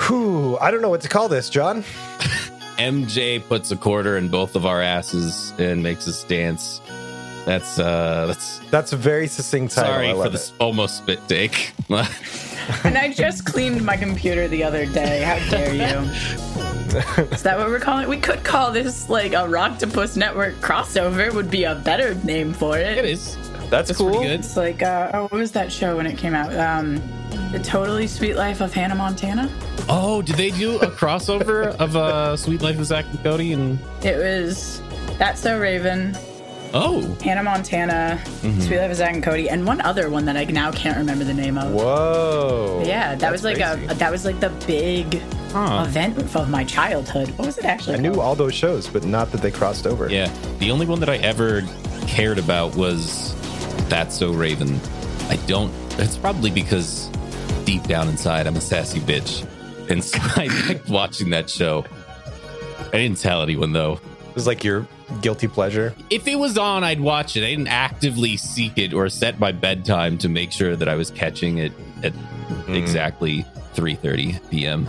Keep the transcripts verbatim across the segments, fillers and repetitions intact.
Whew, I don't know what to call this, John. M J puts a quarter in both of our asses and makes us dance. That's uh, that's That's a very succinct title. sorry I for love the it. s- almost spit take. And I just cleaned my computer the other day. How dare you? Is that what we're calling it? We could call this like a Rocktopus Network crossover would be a better name for it. It is. That's, That's cool. pretty good. It's like, uh, oh, what was that show when it came out? Um, The Totally Sweet Life of Hannah Montana? Oh, did they do a crossover of uh, Sweet Life of Zach and Cody? And It was That's So Raven, oh, Hannah Montana, Mhm. Sweet Life of Zach and Cody, and one other one that I now can't remember the name of. Whoa. Yeah, that That's was like crazy. a that was like the big huh. event of my childhood. What was it actually? I knew called? all those shows, but not that they crossed over. Yeah, the only one that I ever cared about was That's So Raven. I don't. It's probably because deep down inside I'm a sassy bitch, and so I liked watching that show. I didn't tell anyone though. It was like your guilty pleasure. If it was on, I'd watch it. I didn't actively seek it or set my bedtime to make sure that I was catching it at Mm. exactly three thirty p.m.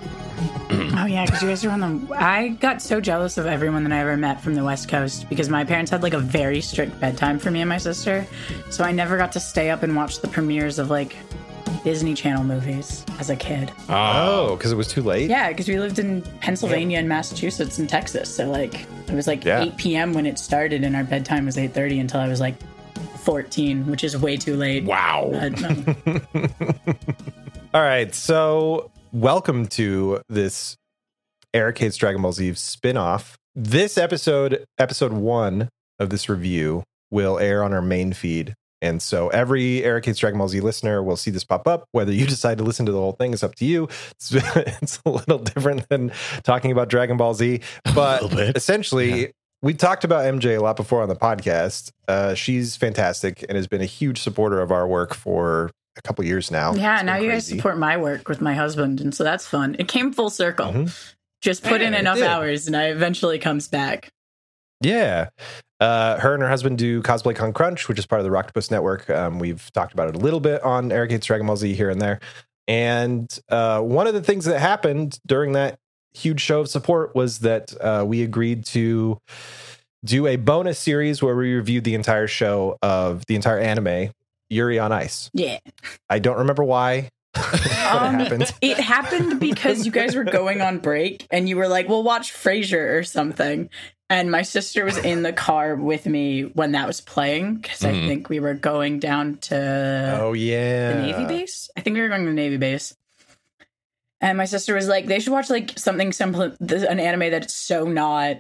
Oh yeah, because you guys were on the. I got so jealous of everyone that I ever met from the West Coast because my parents had like a very strict bedtime for me and my sister, so I never got to stay up and watch the premieres of like Disney Channel movies as a kid. Oh, because it was too late? Yeah, because we lived in Pennsylvania and Massachusetts and Texas, so like it was like Yeah. eight p.m. when it started, and our bedtime was eight thirty until I was like fourteen, which is way too late. Wow. But, um, All right, so welcome to this Eric Hates Dragon Ball Z spin-off. This episode, episode one of this review, will air on our main feed. And so every Eric Hates Dragon Ball Z listener will see this pop up. Whether you decide to listen to the whole thing is up to you. It's, it's a little different than talking about Dragon Ball Z. But little bit. essentially, Yeah. we talked about M J a lot before on the podcast. Uh, she's fantastic and has been a huge supporter of our work for a couple years now. yeah, It's now been you guys crazy. support my work with my husband, and so that's fun. It came full circle. Mhm. Just put in Yeah, it enough did. hours, and I eventually comes back. Yeah. Uh, her and her husband do Cosplay Con Crunch, which is part of the Rocktopus Network. Um, we've talked about it a little bit on Eric Hates Dragon Ball Z here and there. And uh, one of the things that happened during that huge show of support was that uh, we agreed to do a bonus series where we reviewed the entire show of the entire anime, Yuri on Ice. Yeah. I don't remember why. but it Um, happened. It happened because you guys were going on break and you were like, well, watch Frasier or something. And my sister was in the car with me when that was playing because I Mhm. think we were going down to Oh, yeah. the Navy base. I think we were going to the Navy base. And my sister was like, they should watch like something simple, an anime that's so not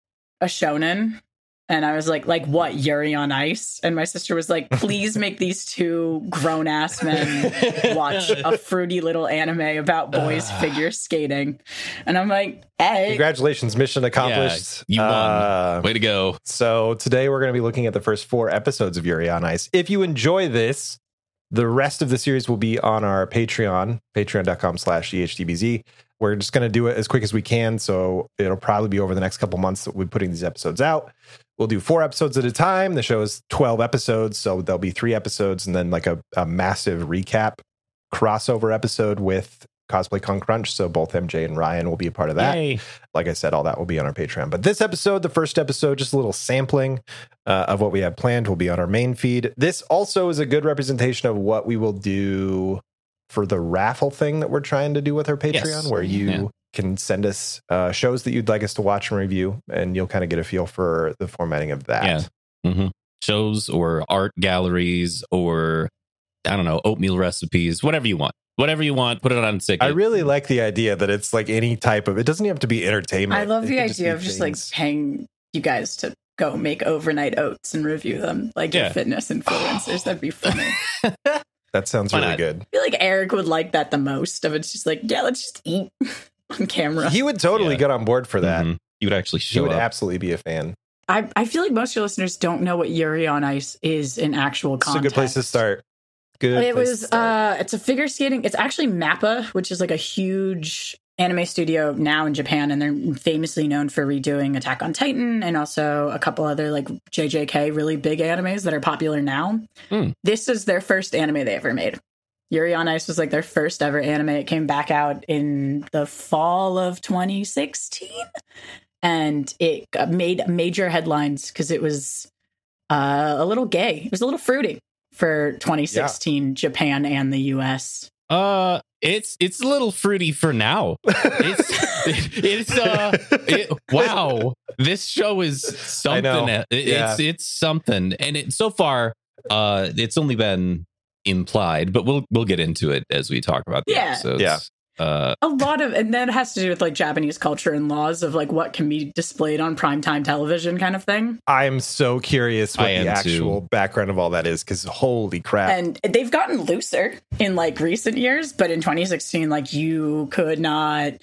a shonen. And I was like, like what, Yuri on Ice? And my sister was like, please make these two grown ass men watch a fruity little anime about boys figure skating. And I'm like, hey. Congratulations, mission accomplished. you won. Uh, Way to go. So today we're going to be looking at the first four episodes of Yuri on Ice. If you enjoy this, the rest of the series will be on our Patreon, patreon.com slash EHDBZ. We're just going to do it as quick as we can. So it'll probably be over the next couple months that we'll be putting these episodes out. We'll do four episodes at a time. The show is twelve episodes. So there'll be three episodes and then like a, a massive recap crossover episode with Cosplay Con Crunch. So both M J and Ryan will be a part of that. Yay. Like I said, all that will be on our Patreon. But this episode, the first episode, just a little sampling uh, of what we have planned, will be on our main feed. This also is a good representation of what we will do for the raffle thing that we're trying to do with our Patreon, Yes. where you Yeah. can send us uh, shows that you'd like us to watch and review, and you'll kind of get a feel for the formatting of that. Yeah. hmm Shows or art galleries or, I don't know, oatmeal recipes, whatever you want. Whatever you want, put it on ticket. I really like the idea that it's like any type of, it doesn't even have to be entertainment. I love It the can just idea be of just like things. paying you guys to go make overnight oats and review them like Yeah. your fitness influencers. That'd be funny. That sounds Why really not? good. I feel like Eric would like that the most. Of it's just like, yeah, let's just eat on camera. He would totally Yeah. get on board for that. Mhm. You would actually He show would up. absolutely be a fan. I, I feel like most of your listeners don't know what Yuri on Ice is in actual It's a context. good place to start. Good. It place was to start. uh it's a figure skating. It's actually Mappa, which is like a huge anime studio now in Japan, and they're famously known for redoing Attack on Titan and also a couple other like J J K really big animes that are popular now. Hmm. This is their first anime they ever made. Yuri on Ice was like their first ever anime. It came back out in the fall of twenty sixteen, and it got- made major headlines because it was uh, a little gay. It was a little fruity for twenty sixteen yeah. Japan and the U S. Uh, it's it's a little fruity for now. It's it, it's uh, it, wow. This show is something. It, yeah. It's it's something, and it so far, uh, it's only been implied, but we'll we'll get into it as we talk about the yeah. episodes. Yeah. Uh, a lot of, and that has to do with like Japanese culture and laws of like what can be displayed on primetime television kind of thing. I'm so curious what I the am actual too. background of all that is, because holy crap. And they've gotten looser in like recent years, but in twenty sixteen, like you could not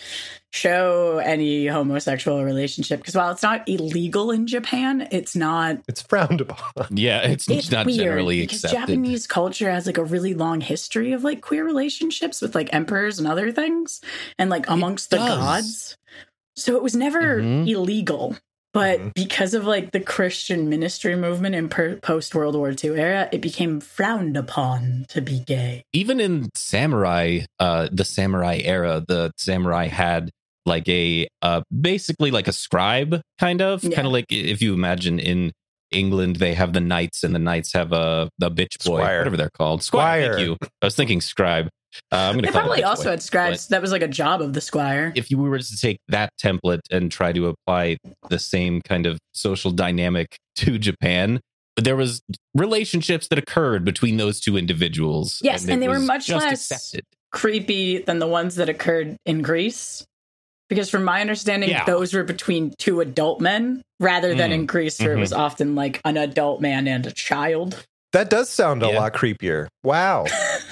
show any homosexual relationship because while it's not illegal in Japan, it's not. It's frowned upon. yeah, it's, It's not weird generally because accepted. Japanese culture has like a really long history of like queer relationships with like emperors and other things, and like amongst the does. gods. So it was never Mhm. illegal. But Mhm. because of like the Christian ministry movement in per- post World War Two era, it became frowned upon to be gay. Even in samurai, uh, the samurai era, the samurai had like a uh, basically like a scribe, kind of, Yeah. kind of like if you imagine in England they have the knights, and the knights have a the bitch boy, Squire. whatever they're called. Squire. Squire. Thank you. I was thinking scribe. Uh, I'm gonna They call it probably bitch also boy. had scribes. That was like a job of the squire. If you were to take that template and try to apply the same kind of social dynamic to Japan, there was relationships that occurred between those two individuals. Yes, and it they were was much just less accepted. creepy than the ones that occurred in Greece. Because from my understanding, Yeah. those were between two adult men rather than Mm. in Greece, where Mhm. it was often like an adult man and a child. That does sound a Yeah. lot creepier. Wow.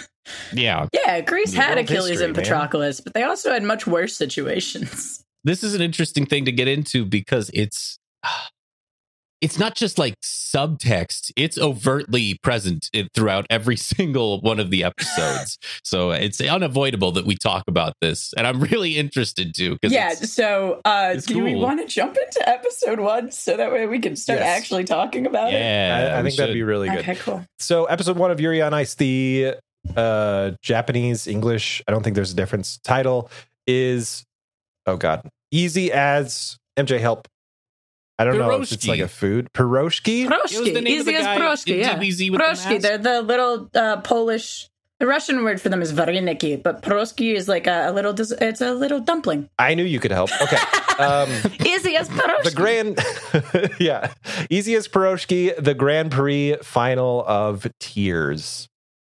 Yeah. Yeah, Greece had World Achilles history, and man. Patroclus, but they also had much worse situations. This is an interesting thing to get into because it's it's not just like subtext, it's overtly present in- throughout every single one of the episodes. So it's unavoidable that we talk about this, and I'm really interested to. 'cause Yeah, it's- so uh, it's do we cool. want to jump into episode one so that way we can start Yes. actually talking about yeah, I, I we think that'd be should. really it? good. Okay, cool. So, episode one of Yuri on Ice, the uh, Japanese, English, I don't think there's a difference. Title is, oh God, Easy as M J help. I don't know if it's Pierogi. like a food. Pierogi? It was the Proshki, name of easy the as guy Proshki, in yeah. D B Z with the Proshki, mask? they're the little uh, Polish. The Russian word for them is vareniki, but Proshki is like a, a little. dis- It's a little dumpling. I knew you could help. Okay. Um, Easy as Proshki. the Grand, yeah, Easy as Pierogi, the Grand Prix final of Tears.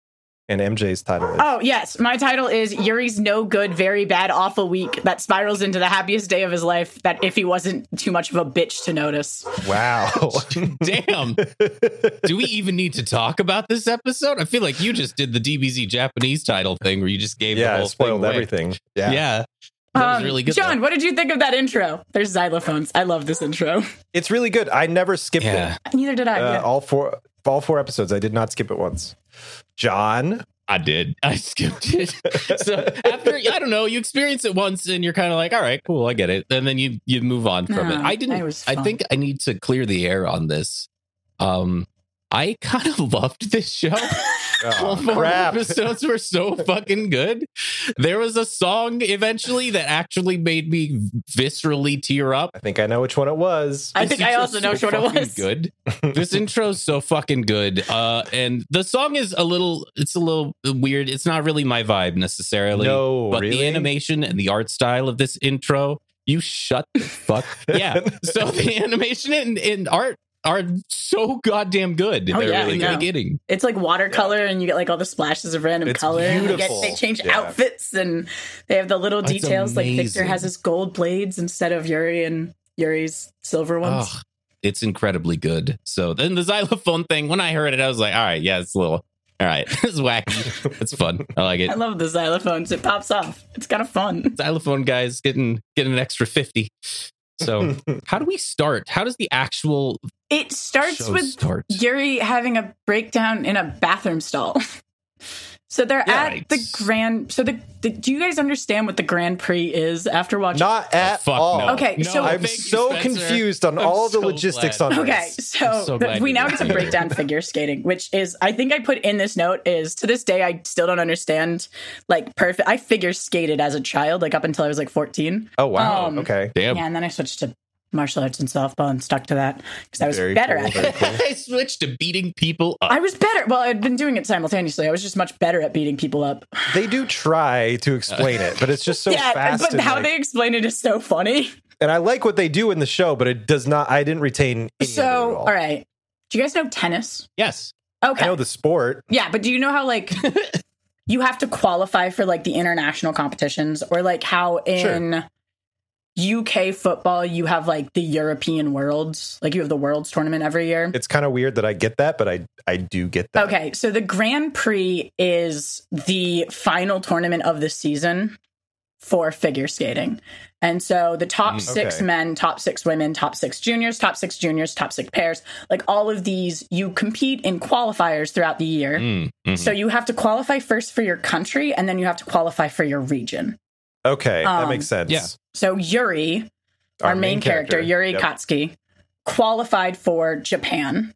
And M J's title is. Oh, yes. My title is Yuri's No Good, Very Bad, Awful Week that spirals into the happiest day of his life that if he wasn't too much of a bitch to notice. Wow. Damn. Do we even need to talk about this episode? I feel like you just did the D B Z Japanese title thing where you just gave the Yeah, whole it spoiled thing away. everything. Yeah. Yeah. That was Um, really good. John, though. what did you think of that intro? There's xylophones. I love this intro. It's really good. I never skipped Yeah. it. Neither did I. Uh, yeah. all four all four episodes. I did not skip it once. John, I did. I skipped it. So after, I don't know, you experience it once and you're kind of like, all right, cool, I get it. And then you you move on from No, it. I didn't. it was I fun. think I need to clear the air on this. Um, I kind of loved this show. All oh, four crap. episodes were so fucking good. There was a song eventually that actually made me viscerally tear up. I think I know which one it was. I This think I intro's also know so what it fucking was. Good. This intro's so fucking good. Uh, and the song is a little, it's a little weird. It's not really my vibe necessarily. No, but really? the animation and the art style of this intro, you shut the fuck. Yeah. So the animation and, and art are so goddamn good. Oh, They're yeah, really I know. beginning. It's like watercolor, and you get like all the splashes of random It's color. And you get, beautiful. they change Yeah. outfits, and they have the little It's details. Like Victor amazing. has his gold blades instead of Yuri and Yuri's silver ones. Oh, it's incredibly good. So then the xylophone thing, when I heard it, I was like, all right, yeah, it's a little, all right, it's wacky. It's fun. I like it. I love the xylophones. It pops off. It's kind of fun. Xylophone guys getting getting an extra fifty. So how do we start? How does the actual It starts show with start? Yuri having a breakdown in a bathroom stall. So they're Yeah, at right. the Grand. So the, the do you guys understand what the Grand Prix is after watching? Not at fuck all. no. Okay, No, so- I'm thank you, so Spencer. confused on I'm all the so logistics glad. on Okay, this. so, I'm so the- glad we you now did get to that. break down figure skating, which is I think I put in this note is to this day I still don't understand like perfect. I figure skated as a child, like up until I was like fourteen. Oh wow. Um, okay. Damn. Yeah, and then I switched to martial arts and softball and stuck to that because I was Very better cool, at very it. cool. I switched to beating people up. I was better. Well, I'd been doing it simultaneously. I was just much better at beating people up. They do try to explain it, but it's just so yeah, fast. but and, how like- they explain it is so funny. and I like what they do in the show, but it does not. I didn't retain any So, of it at all all. right. Do you guys know tennis? Yes. Okay. I know the sport. Yeah, but do you know how like you have to qualify for like the international competitions or like how in U K football you have like the European Worlds, like you have the Worlds tournament every year? It's kind of weird that I get that, but I I do get that. Okay, so the Grand Prix is the final tournament of the season for figure skating. And so the top Mm, six okay. men, top six women, top six juniors, top six juniors, top six pairs, like all of these, you compete in qualifiers throughout the year. Mm, mhm. So you have to qualify first for your country and then you have to qualify for your region. Okay, that Um, makes sense. yeah. So Yuri, our, main, character, Yuri Yep. Katsuki, qualified for Japan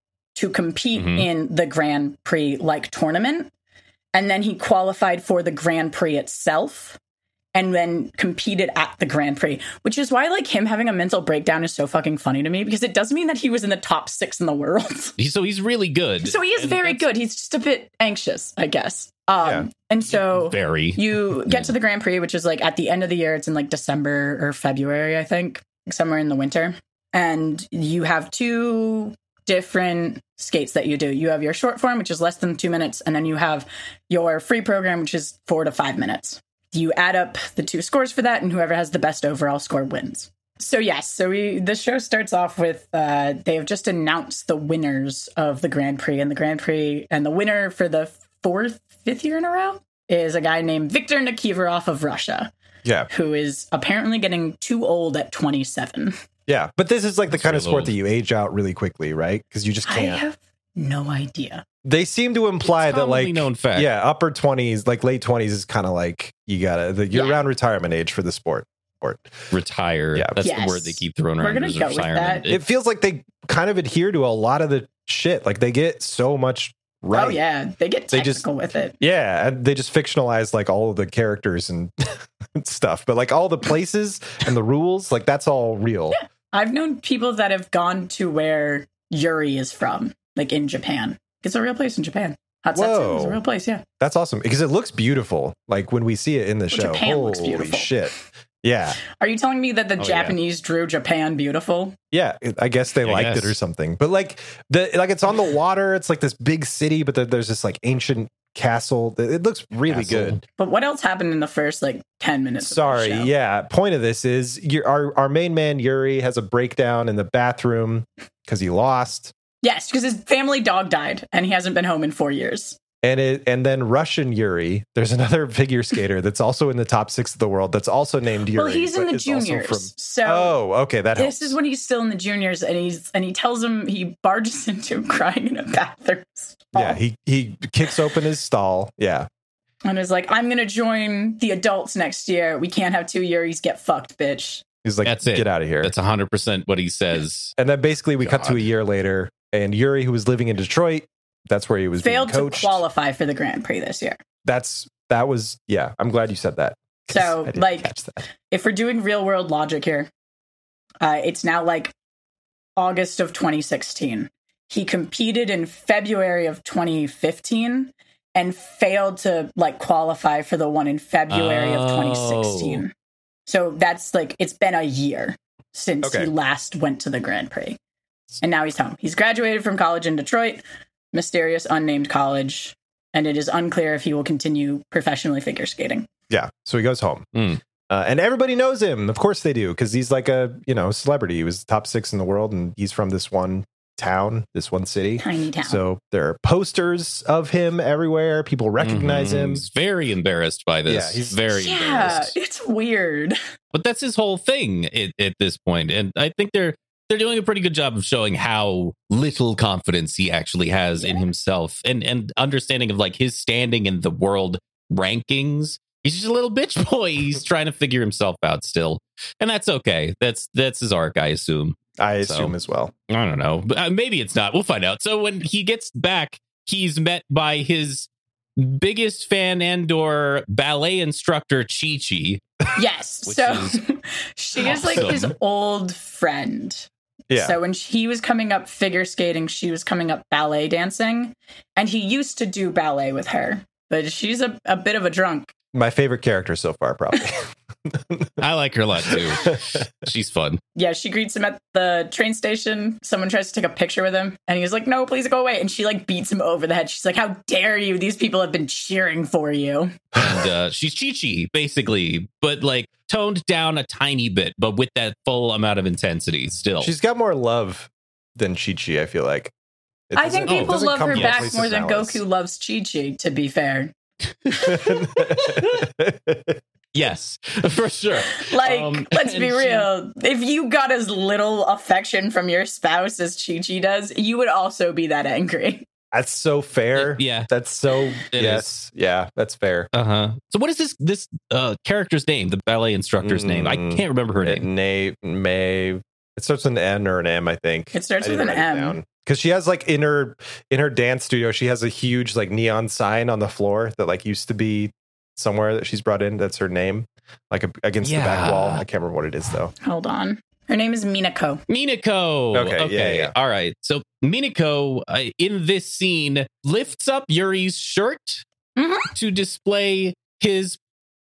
to compete Mhm. in the Grand Prix like tournament. And then he qualified for the Grand Prix itself and then competed at the Grand Prix, which is why like him having a mental breakdown is so fucking funny to me because it does mean that he was in the top six in the world. He- so he's really good. So he is And very that's good. He's just a bit anxious, I guess. Um, Yeah. And so Very. you get to the Grand Prix, which is like at the end of the year. It's in like December or February, I think, somewhere in the winter. And you have two different skates that you do. You have your short form, which is less than two minutes. And then you have your free program, which is four to five minutes. You add up the two scores for that, and whoever has the best overall score wins. So yes, so we the show starts off with uh, they have just announced the winners of the Grand Prix, and the Grand Prix and the winner for the fourth, fifth year in a row is a guy named Viktor Nikiforov of Russia, Yeah, who is apparently getting too old at twenty-seven. yeah. But this is like the That's kind of real sport old. that you age out really quickly, right? Because you just I can't. have no idea. They seem to imply that Commonly like known fact. yeah, upper twenties, like late twenties is kind of like you gotta the year round retirement age for the sport. Sport. Retire. Yeah. That's Yes. the word they keep throwing We're around. gonna is go with retirement. that. It feels like they kind of adhere to a lot of the shit. Like they get so much right. Oh yeah, they get They technical just- with it. Yeah, and they just fictionalize like all of the characters and stuff, but like all the places and the rules, like that's all real. I've known people that have gone to where Yuri is from, like in Japan. It's a real place in Japan. Hatsetsu is a Whoa. real place, yeah. That's awesome because it looks beautiful. Like when we see it in the show, Japan holy looks beautiful. shit! Yeah, Are you telling me that the Oh, yeah. Japanese drew Japan beautiful? yeah. it- I guess they I liked guess. it or something. But like the like it's on the water. It's like this big city, but there- there's this like ancient castle. It it looks really Castle. good. But what else happened in the first like ten minutes? of the Sorry, show? yeah. Point of this is your, our our main man Yuri has a breakdown in the bathroom because he lost. Yes, because his family dog died and he hasn't been home in four years. And it, and then Russian Yuri, there's another figure skater that's also in the top six of the world that's also named Yuri. Well, he's in but the is also juniors. from- so oh, okay, that helps. this is when he's still in the juniors and he's and he tells him he barges into him crying in a bathroom stall. yeah, he he kicks open his stall. Yeah, and is like, I'm gonna join the adults next year. We can't have two Yuris get fucked, bitch. he's like, That's it. get out of here. That's one hundred percent what he says. and then basically we cut to God. a year later, and Yuri, who was living in Detroit, that's where he was Failed being to coached. qualify for the Grand Prix this year. That's that was yeah. I'm glad you said that. 'cause So, I didn't like- catch that. If we're doing real world logic here, uh, it's now like August of twenty sixteen. He competed in February of twenty fifteen and failed to like qualify for the one in February of twenty sixteen. So that's like it's been a year since Okay. he last went to the Grand Prix. And now he's home. He's graduated from college in Detroit, mysterious unnamed college, and it is unclear if he will continue professionally figure skating. Yeah, so he goes home. Mm. Uh, and everybody knows him. Of course they do, because he's like a you know celebrity. He was top six in the world, and he's from this one town, this one city. Tiny town. So there are posters of him everywhere. People recognize Mhm. him. He's very embarrassed by this. Yeah, he's- very yeah, embarrassed. it's weird. But that's his whole thing at, at this point. And I think they're they're doing a pretty good job of showing how little confidence he actually has yeah. in himself, and and understanding of like his standing in the world rankings. He's just a little bitch boy. He's trying to figure himself out still, and that's okay. That's that's his arc, I assume. I assume so, as well. I don't know, but uh, maybe it's not. We'll find out. So when he gets back, he's met by his biggest fan and/or ballet instructor, Chi Chi. Yes. So is she is awesome. Like his old friend. Yeah. So when he was coming up figure skating, she was coming up ballet dancing, and he used to do ballet with her. But she's a, a bit of a drunk. My favorite character so far, probably. I like her a lot, too. She's fun. Yeah, she greets him at the train station. Someone tries to take a picture with him, and he's like, no, please go away. And she, like, beats him over the head. She's like, how dare you? These people have been cheering for you. And uh, she's Chi-Chi, basically, but, like, toned down a tiny bit, but with that full amount of intensity still. She's got more love than Chi-Chi, I feel like. I think people oh, love her back more than Goku loves Chi-Chi, to be fair. Yes, for sure. Like, um, let's be real. She, if you got as little affection from your spouse as Chi-Chi does, you would also be that angry. That's so fair. It, yeah. That's so, it yes. Is. Yeah, that's fair. Uh-huh. So what is this this uh, character's name, the ballet instructor's mm, name? I can't remember her it, name. Nay, May. It starts with an N or an M, I think. It starts with an M. Because she has like in her in her dance studio, she has a huge like neon sign on the floor that like used to be somewhere that she's brought in. That's her name, like a, against yeah. the back wall. I can't remember what it is though. Hold on, her name is Minako. Minako. Okay, okay. Yeah, yeah. All right. So Minako uh, in this scene lifts up Yuri's shirt mm-hmm. to display his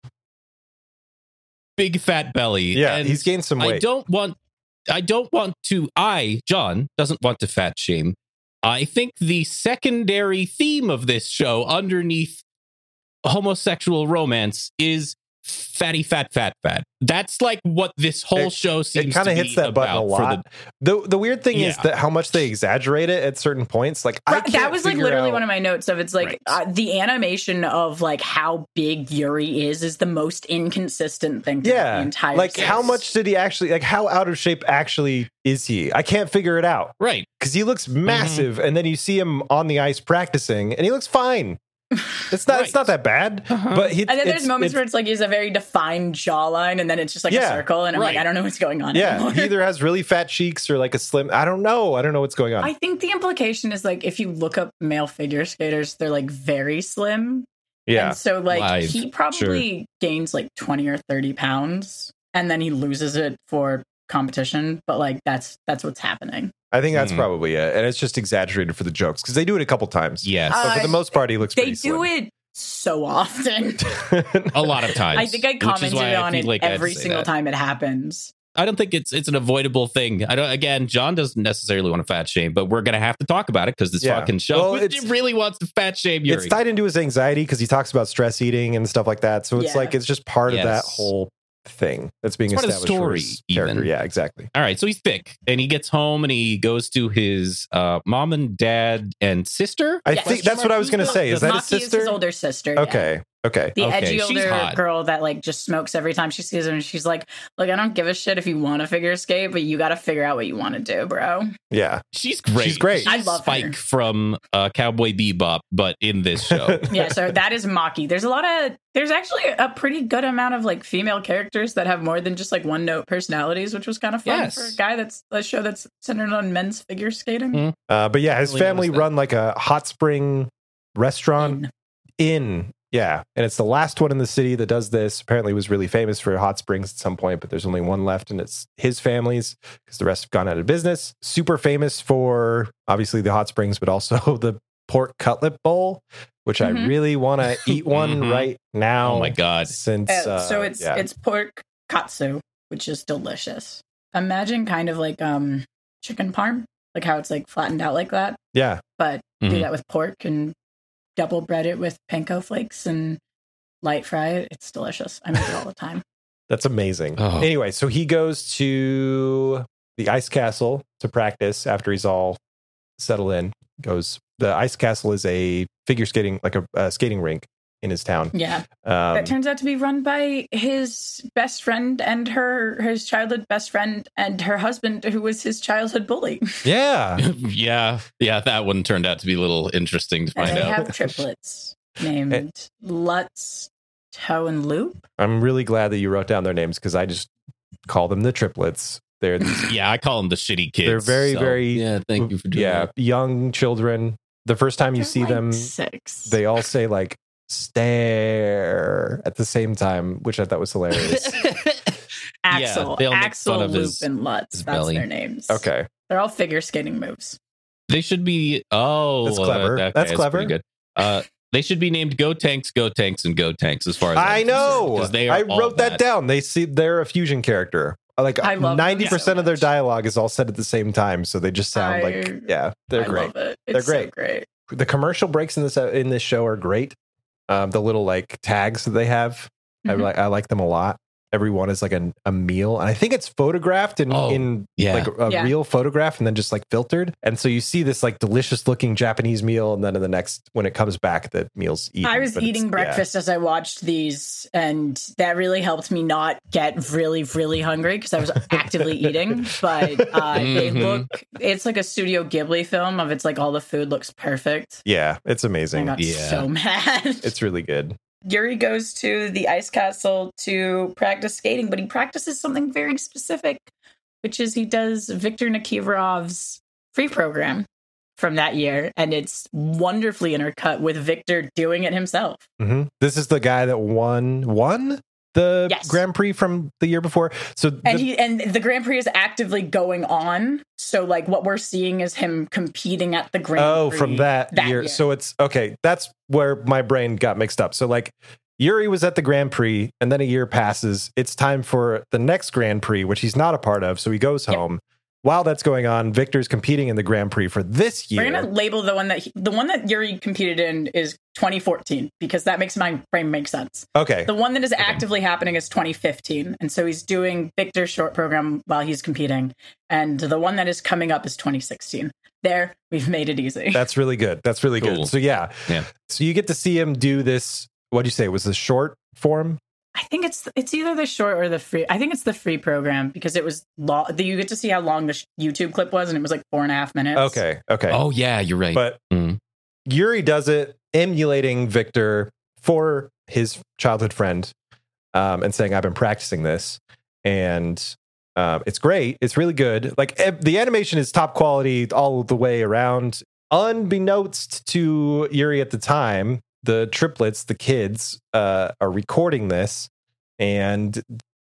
big fat belly. Yeah, and he's gained some weight. I don't want. I don't want to, I, John, doesn't want to fat shame. I think the secondary theme of this show underneath homosexual romance is fatty, fat, fat, fat. That's like what this whole it, show seems it kind of to hits be that button a lot. The, the the weird thing yeah. is that how much they exaggerate it at certain points. Like right, I can't that was like literally out, one of my notes of it's like right. uh, the animation of like how big Yuri is is the most inconsistent thing. Yeah, the entire like series. how much did he actually like? How out of shape actually is he? I can't figure it out. Right, because he looks massive, mm-hmm. and then you see him on the ice practicing, and he looks fine. It's not. Right. It's not that bad. Uh-huh. But he, and then there's moments where it's like he has a very defined jawline, and then it's just like yeah, a circle, and I'm right. like, I don't know what's going on. Yeah, anymore. He either has really fat cheeks or like a slim. I don't know. I don't know what's going on. I think the implication is like if you look up male figure skaters, they're like very slim. Yeah. And so like Live. he probably sure. gains like twenty or thirty pounds, and then he loses it for competition. But like that's that's what's happening. I think that's mm. probably it, and it's just exaggerated for the jokes because they do it a couple times. Yes, uh, but for the most part, he looks. They pretty do slim. it so often. A lot of times. I think I commented on it like every single that. time it happens. I don't think it's it's an avoidable thing. I don't. Again, John doesn't necessarily want to fat shame, but we're gonna have to talk about it because this yeah. fucking show well, it really wants to fat shame Yuri. It's tied into his anxiety because he talks about stress eating and stuff like that. So it's yeah. like it's just part yes. of that whole thing that's being it's established part of the story, for his character. Even. Yeah, exactly. All right, so he's thick, and he gets home, and he goes to his uh, mom and dad and sister. I yes. think that's what I was going to say. Is that Maki his sister? Is his older sister. Okay. Yeah. Okay. The okay. edgy She's older hot. girl that like just smokes every time she sees him, and she's like, "Look, I don't give a shit if you want to figure skate, but you got to figure out what you want to do, bro." Yeah, she's great. She's great. She's I love Spike her. from uh, Cowboy Bebop, but in this show. Yeah, so that is Maki. There's a lot of there's actually a pretty good amount of like female characters that have more than just like one note personalities, which was kind of fun yes. for a guy that's a show that's centered on men's figure skating. Mm. Uh, but yeah, his really family run like a hot spring restaurant in. in Yeah, and it's the last one in the city that does this. Apparently, it was really famous for hot springs at some point, but there's only one left, and it's his family's because the rest have gone out of business. Super famous for obviously the hot springs, but also the pork cutlet bowl, which mm-hmm. I really want to eat one mm-hmm. right now. Oh my god! Since uh, uh, so it's yeah. it's pork katsu, which is delicious. Imagine kind of like um chicken parm, like how it's like flattened out like that. Yeah, but mm-hmm. do that with pork and double bread it with panko flakes and light fry it. It's delicious. I make it all the time. That's amazing. Oh. Anyway, so he goes to the ice castle to practice after he's all settled in. Goes the ice castle is a figure skating, like a, a skating rink. in his town. Yeah. Um, that turns out to be run by his best friend and her, his childhood best friend and her husband, who was his childhood bully. yeah. yeah. Yeah. That one turned out to be a little interesting to And find they out. have triplets named Lutz, Toe, and Loop. I'm really glad that you wrote down their names because I just call them the triplets. They're these, Yeah, I call them the shitty kids. they're very, so, very yeah. Thank you for doing yeah, that. young children. The first time you They're see like them, six. they all say like stare at the same time, which I thought was hilarious. Axel, Yeah, they'll make Axel, fun of Loop, his- and Lutz. his That's belly. their names. Okay. They're all figure skating moves. They should be. Oh, That's uh, clever. okay, That's clever. pretty good. Uh, they should be named Go Tanks, Go Tanks, and Go Tanks. As far as I I'm concerned, know. 'cause they are I all wrote that down. They see they're a fusion character. Like I love them ninety percent so of their much. dialogue is all said at the same time, so they just sound I- like yeah, they're I great. love it. They're It's so great. great. The commercial breaks in this in this show are great. Um, the little like tags that they have, I Mhm. like I like them a lot. Every one is like a, a meal, and I think it's photographed in Oh, in yeah. like a Yeah. real photograph and then just like filtered. And so you see this like delicious looking Japanese meal, and then in the next when it comes back, the meal's eaten. I was But it's- eating yeah. breakfast as I watched these, and that really helped me not get really, really hungry because I was actively eating. But uh, they Mhm. look, it's like a Studio Ghibli film of it's like all the food looks perfect. Yeah, it's I amazing. got Yeah. so mad. It's really good. Yuri goes to the ice castle to practice skating, but he practices something very specific, which is he does Viktor Nikiforov's free program from that year, and it's wonderfully intercut with Victor doing it himself. hmm This is the guy that won won the Yes. Grand Prix from the year before. So And the- he and the Grand Prix is actively going on. So like what we're seeing is him competing at the Grand oh, Prix from that, that year. year. So it's okay. That's where my brain got mixed up. So like Yuri was at the Grand Prix, and then a year passes. It's time for the next Grand Prix, which he's not a part of. So he goes Yep. home. While that's going on, Victor's competing in the Grand Prix for this year. We're gonna label the one that he, the one that Yuri competed in is twenty fourteen because that makes my brain make sense. Okay. The one that is actively happening is twenty fifteen, and so he's doing Victor's short program while he's competing, and the one that is coming up is twenty sixteen. There, we've made it easy. That's really good. That's really Cool. good. So yeah. Yeah. So you get to see him do this. What'd you say? It was the short form? I think it's it's either the short or the free. I think it's the free program because it was long. You get to see how long the sh- YouTube clip was, and it was like four and a half minutes. Okay. Okay. Oh yeah, you're right. But Mm. Yuri does it emulating Victor for his childhood friend um, and saying, I've been practicing this. And um, it's great. It's really good. Like e- the animation is top quality all the way around. Unbeknownst to Yuri at the time, the triplets, the kids, uh, are recording this and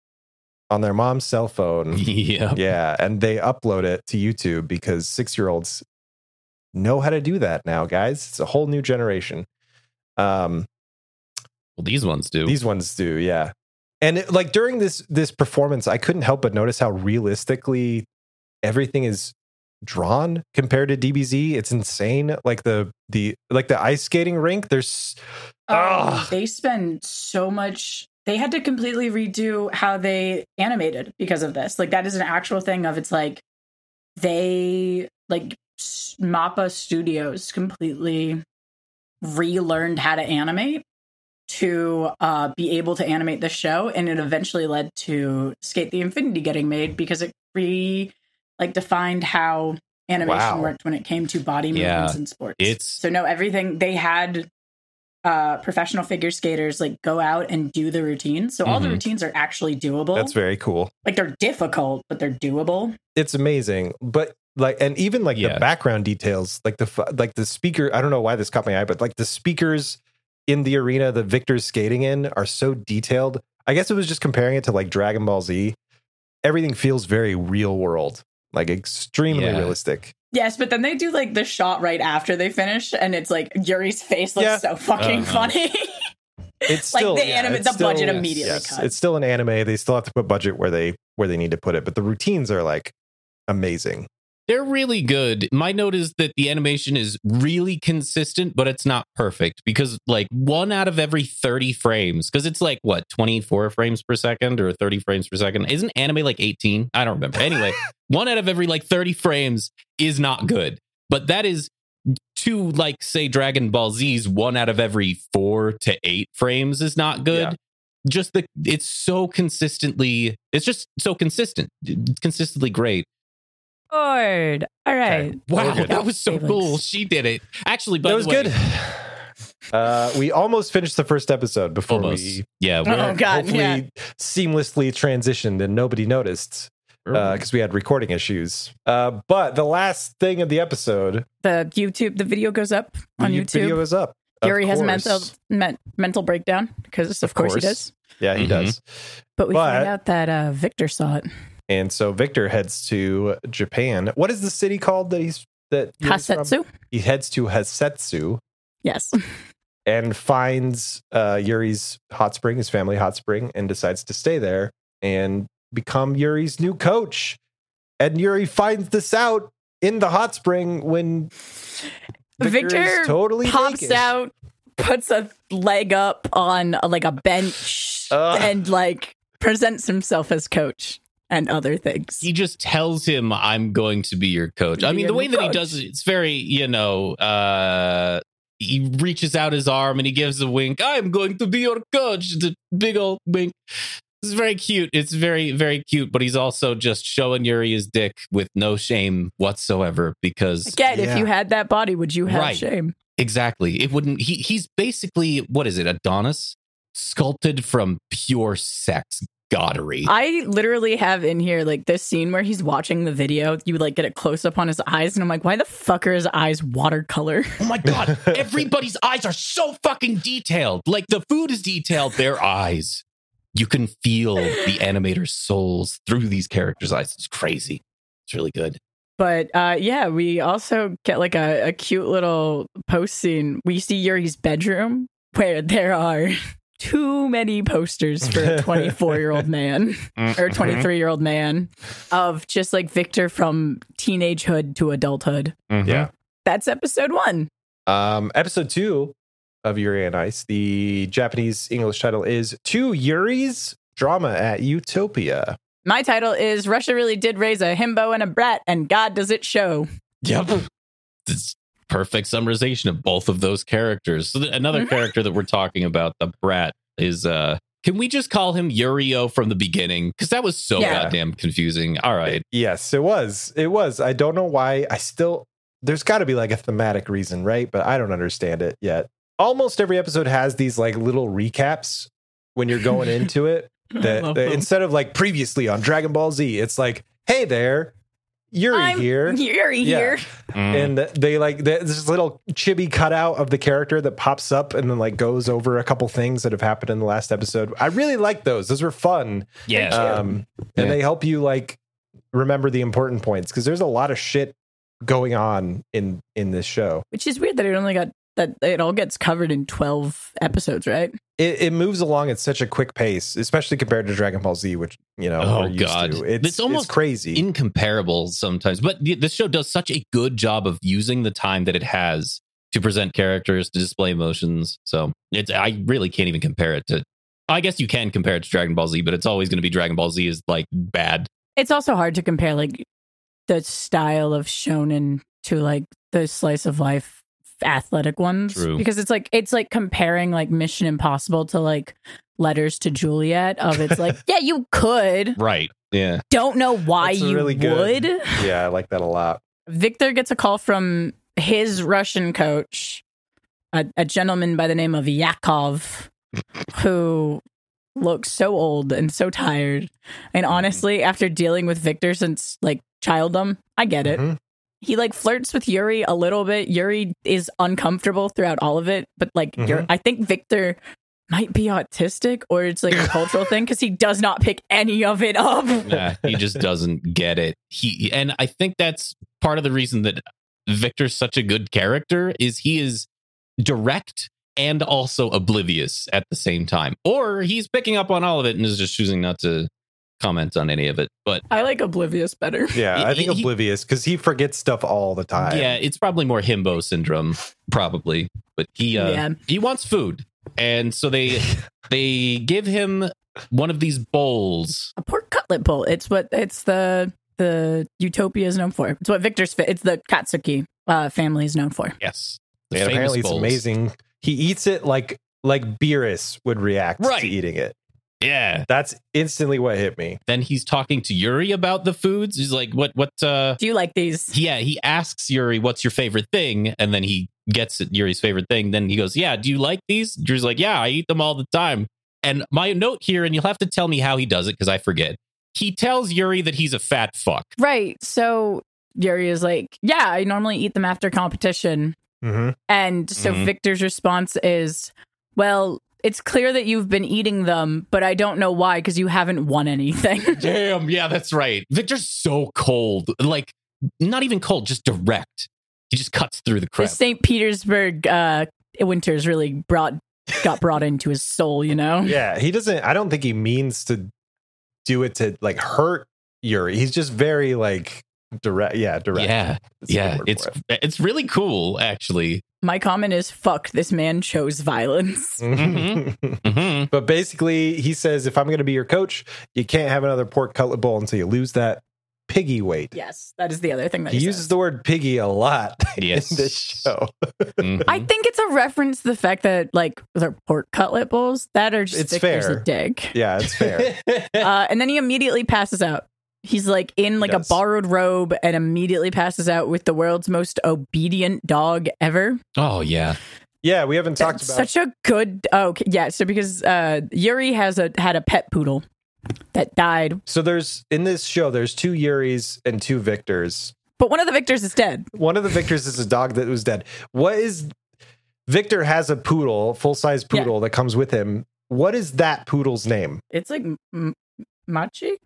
on their mom's cell phone. yeah. Yeah. And they upload it to YouTube because six year olds know how to do that now, guys. It's a whole new generation. Um, Well, these ones do. these ones do, yeah. And it, like during this this performance, I couldn't help but notice how realistically everything is drawn compared to D B Z. It's insane. Like the the like the ice skating rink. There's Um, Ugh. they spend so much. They had to completely redo how they animated because of this. Like that is an actual thing. Of it's like they like S- Mappa Studios completely relearned how to animate to uh, be able to animate the show, and it eventually led to Skate the Infinity getting made because it re like defined how animation Wow. worked when it came to body Yeah, movements in sports. it's- so no, everything they had uh, professional figure skaters like go out and do the routines. So all the Mhm. routines are actually doable. that's very cool. Like they're difficult, but they're doable. It's amazing. But like, and even like Yeah. the background details, like the f- like the speaker. I don't know why this caught my eye, but like the speakers in the arena that Victor's skating in are so detailed. I guess it was just comparing it to like Dragon Ball Z. Everything feels very real world, like extremely Yeah. realistic. Yes, but then they do like the shot right after they finish, and it's like Yuri's face looks Yeah. so fucking Uh-huh. funny. It's Like still the yeah, anime- it's the still- budget immediately yes, cut. it's still an anime. They still have to put budget where they where they need to put it, but the routines are like amazing. They're really good. My note is that the animation is really consistent, but it's not perfect because like one out of every thirty frames, because it's like what, twenty-four frames per second or thirty frames per second? Isn't anime like eighteen? I don't remember. Anyway, one out of every like thirty frames is not good. But that is to like say Dragon Ball Z's one out of every four to eight frames is not good. Yeah. Just the it's so consistently it's just so consistent, consistently great. Lord. All right. Okay. Wow, Good. that was so Felix. cool. She did it. Actually, by That was the way, good. Uh, we almost finished the first episode before almost. we Yeah, we're, Oh, God, hopefully yeah. seamlessly transitioned and nobody noticed because we had recording issues. Uh, but the last thing of the episode, The YouTube, the video goes up the on YouTube YouTube. video is up. Of Yuri has a course. mental men, mental breakdown because of, Of course. he course. does. Yeah, he Mhm. does. But we But- find out that uh, Victor saw it. And so Victor heads to Japan. What is the city called that he's that Yuri's from? Hasetsu? He heads to Hasetsu Yes. and finds uh, Yuri's hot spring, his family hot spring, and decides to stay there and become Yuri's new coach. And Yuri finds this out in the hot spring when Victor, Victor is totally Pops naked. out, puts a leg up on uh, like a bench, Ugh. and like presents himself as coach and other things. he just tells him, I'm going to be your coach. I Be mean, your the way new that he coach. does it, it's very, you know, uh, he reaches out his arm and he gives a wink. I'm going to be your coach. The big old wink. It's very cute. It's very, very cute. But he's also just showing Yuri his dick with no shame whatsoever because Again, Yeah. if you had that body, would you have Right. shame? exactly, it wouldn't. He he's basically, what is it, Adonis? Sculpted from pure sex goddery. I literally have in here like this scene where he's watching the video. You like get a close up on his eyes, and I'm like, why the fuck are his eyes watercolor? Oh my God. Everybody's eyes are so fucking detailed. Like the food is detailed, their eyes. You can feel the animator's souls through these characters' eyes. It's crazy. It's really good. But uh, yeah, we also get like a, a cute little post scene. We see Yuri's bedroom where there are too many posters for a twenty-four year old man or twenty-three year old man of just like Victor from teenagehood to adulthood. Mhm. Yeah. That's episode one. Um, episode two of Yuri on Ice. The Japanese English title is Two Yuris Drama at Utopia. My title is Russia Really Did Raise a Himbo and a Brat, and God Does It Show. Yep. It's perfect summarization of both of those characters. So th- another Mhm. character that we're talking about, the brat, is uh can we just call him Yurio from the beginning? Because that was so Yeah. goddamn confusing. All right. Yes, it was. It was. I don't know why. I still, there's got to be like a thematic reason, right? But I don't understand it yet. Almost every episode has these like little recaps when you're going into it. That, love that them. instead of like previously on Dragon Ball Z, it's like, hey there, Yuri I'm here. Yuri Yeah. here. Mm. And they like there's this little chibi cutout of the character that pops up and then like goes over a couple things that have happened in the last episode. I really like those. Those were fun. Yeah. Um, and Yeah. they help you like remember the important points because there's a lot of shit going on in in this show. Which is weird that it only got that it all gets covered in twelve episodes, right? It, it moves along at such a quick pace, especially compared to Dragon Ball Z, which you know Oh, we're used God. to. It's, It's almost it's crazy. incomparable sometimes, but the- this show does such a good job of using the time that it has to present characters, to display emotions. So it's I really can't even compare it to. I guess you can compare it to Dragon Ball Z, but it's always going to be Dragon Ball Z is like bad. It's also hard to compare like the style of shonen to like the slice of life athletic ones. True. Because it's like it's like comparing like Mission Impossible to like Letters to Juliet of it's like, yeah, you could. Right. Yeah. Don't know why That's you really good. would. Yeah, I like that a lot. Victor gets a call from his Russian coach, a, a gentleman by the name of Yakov, who looks so old and so tired. And honestly, after dealing with Victor since like childdom, I get it. Mhm. He like flirts with Yuri a little bit. Yuri is uncomfortable throughout all of it, but like Mhm. Yuri, I think Victor might be autistic or it's like a cultural thing because he does not pick any of it up. Yeah, he just doesn't get it. He and I think that's part of the reason that Victor's such a good character is he is direct and also oblivious at the same time. Or he's picking up on all of it and is just choosing not to comment on any of it. But I like Oblivious better. Yeah, I think He- oblivious because he forgets stuff all the time. yeah, it's probably more himbo syndrome, probably. But he uh, Yeah. he wants food. And so they they give him one of these bowls. A pork cutlet bowl. It's what it's the the Utopia is known for. It's what Victor's fit. It's the Katsuki. uh, family is known for. Yes. The And famous apparently it's bowls. amazing. He eats it like like Beerus would react Right. to eating it. Yeah. That's instantly what hit me. Then he's talking to Yuri about the foods. He's like, what, what, uh, Do you like these? yeah, he asks Yuri, what's your favorite thing? And then he gets it, Yuri's favorite thing. Then he goes, yeah, do you like these? Yuri's like, yeah, I eat them all the time. And my note here, and you'll have to tell me how he does it because I forget. He tells Yuri that he's a fat fuck. Right. So Yuri is like, yeah, I normally eat them after competition. Mm-hmm. And so Mhm. Victor's response is, well, it's clear that you've been eating them, but I don't know why because you haven't won anything. Damn, yeah, that's right. Victor's so cold. Like, not even cold, just direct. He just cuts through the The crap. Saint Petersburg uh, winters really brought got brought into his soul, you know? Yeah, he doesn't. I don't think he means to do it to like hurt Yuri. He's just very like direct. Yeah, direct. Yeah, That's a good yeah, word it's for it. it's really cool, actually. My comment is, fuck, this man chose violence. Mhm. hmm But basically, he says, if I'm going to be your coach, you can't have another pork cutlet bowl until you lose that piggy weight. Yes, that is the other thing that He he, uses says. the word piggy a lot Yes. in this show. Mhm. I think it's a reference to the fact that, like, they're pork cutlet bowls that are just It's Victor's fair. a dick. Yeah, it's fair. Uh, and then he immediately passes out. He's like in like a does. borrowed robe and immediately passes out with the world's most obedient dog ever. Oh yeah, Yeah, we haven't talked That's about. such a good. Oh, okay, yeah. So because uh, Yuri has a had a pet poodle that died, So there's in this show, there's two Yuris and two Victors. but one of the Victors is dead. One of the Victors is a dog that was dead. What is Victor has a poodle, full size poodle that comes with him. What is that poodle's name? It's like m- Machi.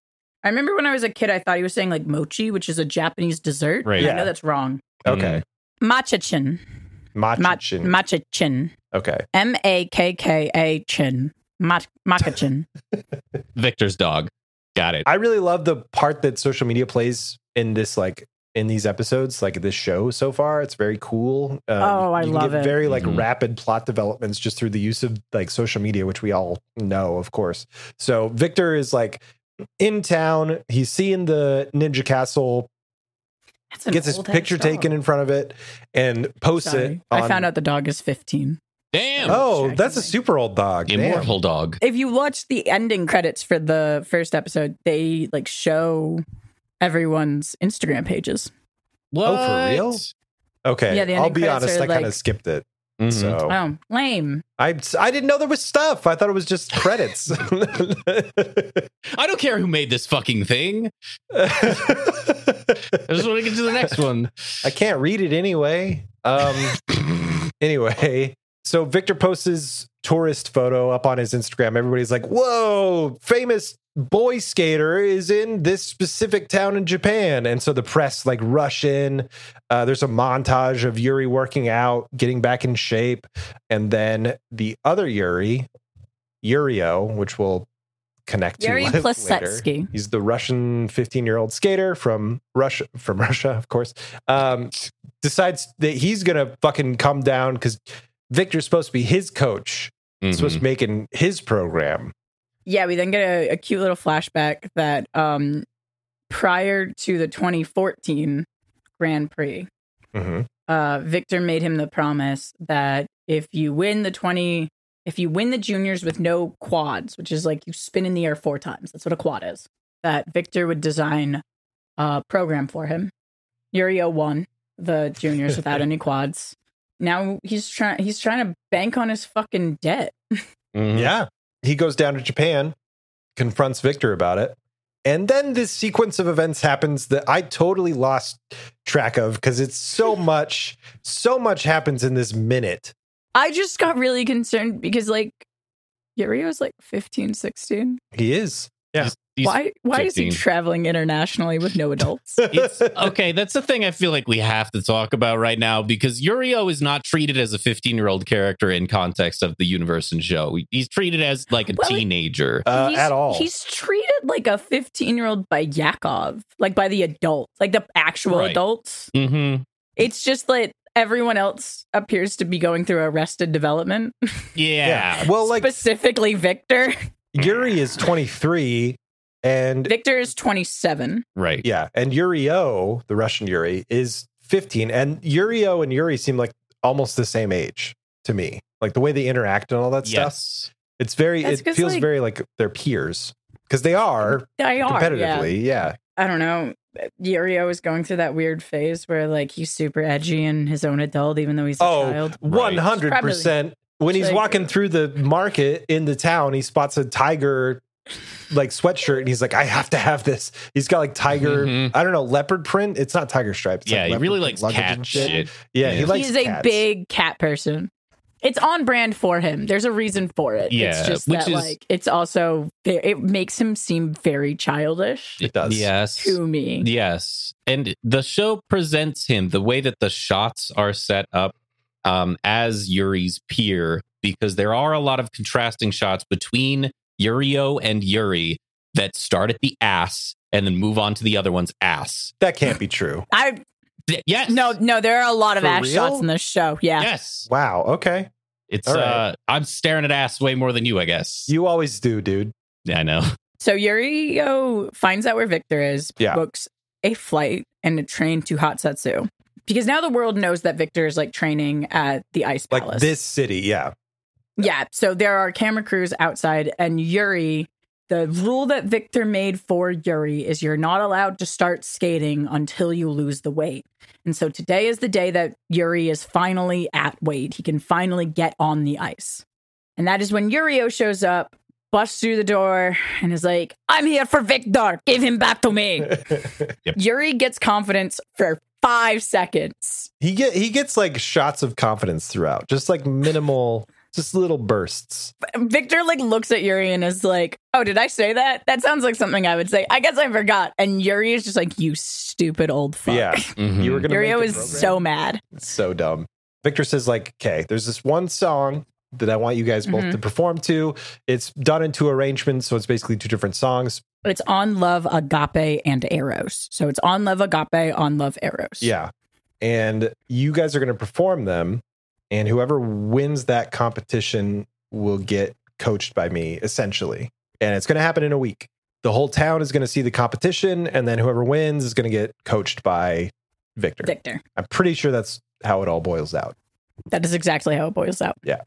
I remember when I was a kid, I thought he was saying like mochi, which is a Japanese dessert. Right. And I Yeah. know that's wrong. Okay, Machachin. Ma- Machin. Machachin. Okay, M A K K A chin. Mach- Makachin. Victor's dog. Got it. I really love the part that social media plays in this, like in these episodes, like this show so far. It's very cool. Um, Oh, I you can love get it. Very like Mhm. rapid plot developments just through the use of like social media, which we all know, of course. So Victor is like in town. He's seeing the Ninja Castle, That's an gets his old-ass picture dog. taken in front of it, and posts Sorry. it. On, I found out the dog is fifteen. Damn. Oh, Distracting that's a me. super old dog. Damn. Immortal dog. If you watch the ending credits for the first episode, they like show everyone's Instagram pages. What? Oh, for real? Okay, Yeah, the I'll ending be credits honest. are I kind of like- skipped it. Mhm. So Oh, lame. I I didn't know there was stuff. I thought it was just credits. I don't care who made this fucking thing. I just want to get to the next one. I can't read it anyway. Um. Anyway, so Victor posts his tourist photo up on his Instagram. Everybody's like, "Whoa, famous boy skater is in this specific town in Japan." And so the press like rush in. Uh, there's a montage of Yuri working out, getting back in shape, and then the other Yuri, Yurio, which we'll connect Yuri to later. Plisetsky. He's the Russian fifteen-year-old skater from Russia, from Russia, of course. Um, decides that he's gonna fucking come down because Victor's supposed to be his coach, Mhm. supposed to be making his program. Yeah, we then get a, a cute little flashback that um, prior to the twenty fourteen Grand Prix, Mhm. uh, Victor made him the promise that if you win the twenty, if you win the juniors with no quads, which is like you spin in the air four times, that's what a quad is, that Victor would design a program for him. Yurio won the juniors without any quads. Now he's trying. He's trying to bank on his fucking debt. Mhm. Yeah, he goes down to Japan, confronts Victor about it, and then this sequence of events happens that I totally lost track of because it's so much, so much happens in this minute. I just got really concerned because like Yurio's like fifteen, sixteen. He is. Yeah. He's- he's Why why is he fifteen. traveling internationally with no adults? It's okay. That's the thing I feel like we have to talk about right now because Yurio is not treated as a fifteen year old character in context of the universe and show. He's treated as like a Well, it- teenager. Uh, he's, at all. He's treated like a fifteen year old by Yakov, like by the adult, like the actual Right. adults. Mm-hmm. It's just like everyone else appears to be going through arrested development, Yeah. Well, like specifically Victor. Yuri is twenty-three, and Victor is twenty-seven. Right. yeah, and Yurio, the Russian Yuri, is fifteen, and Yurio and Yuri seem like almost the same age to me. Like the way they interact and all that stuff. Yes. It's very, That's it 'cause, feels like- very like they're peers because they are They are, competitively. yeah. Yeah. I don't know. Yurio is going through that weird phase where like he's super edgy and his own adult, even though he's a Oh, child. one hundred percent. When he's Like- walking through the market in the town, he spots a tiger like sweatshirt and he's like, I have to have this. He's got like tiger, Mhm. I don't know, leopard print. It's not tiger stripes. It's Yeah, like he leopard really print likes luggage cat and shit. Yeah, he Yeah. likes He's a cats. big cat person. It's on brand for him. There's a reason for it. Yeah, it's just which that is- like it's also it makes him seem very childish It does. Yes. to me. Yes. And the show presents him the way that the shots are set up um, as Yuri's peer, because there are a lot of contrasting shots between Yurio and Yuri that start at the ass and then move on to the other one's ass. That can't be true. I Th- Yes. no no there are a lot of For ass real? shots in this show. Yeah. Yes. Wow. Okay. It's All right. uh I'm staring at ass way more than you, I guess. You always do, dude. Yeah, I know. So Yurio finds out where Victor is, Yeah. books a flight and a train to Hatsetsu. Because now the world knows that Victor is like training at the Ice Like Palace. this city. Yeah. Yeah. So there are camera crews outside, and Yuri, the rule that Victor made for Yuri is you're not allowed to start skating until you lose the weight. And so today is the day that Yuri is finally at weight. He can finally get on the ice. And that is when Yurio shows up, busts through the door, and is like, I'm here for Victor. Give him back to me. Yep. Yuri gets confidence for five seconds. He get he gets like shots of confidence throughout, just like minimal, just little bursts. Victor like looks at Yuri and is like, oh, did I say that? That sounds like something I would say. I guess I forgot. And Yuri is just like, you stupid old fuck. Yeah, Mhm. you were gonna. Yurio make is the program? so mad. It's so dumb. Victor says like, okay, there's this one song that I want you guys both Mhm. to perform to. It's done in two arrangements, so it's basically two different songs. It's on Love, Agape, and Eros. So it's on Love, Agape, on Love, Eros. Yeah, and you guys are going to perform them, and whoever wins that competition will get coached by me, essentially. And it's going to happen in a week. The whole town is going to see the competition, and then whoever wins is going to get coached by Victor. Victor. I'm pretty sure that's how it all boils out. That is exactly how it boils out. Yeah.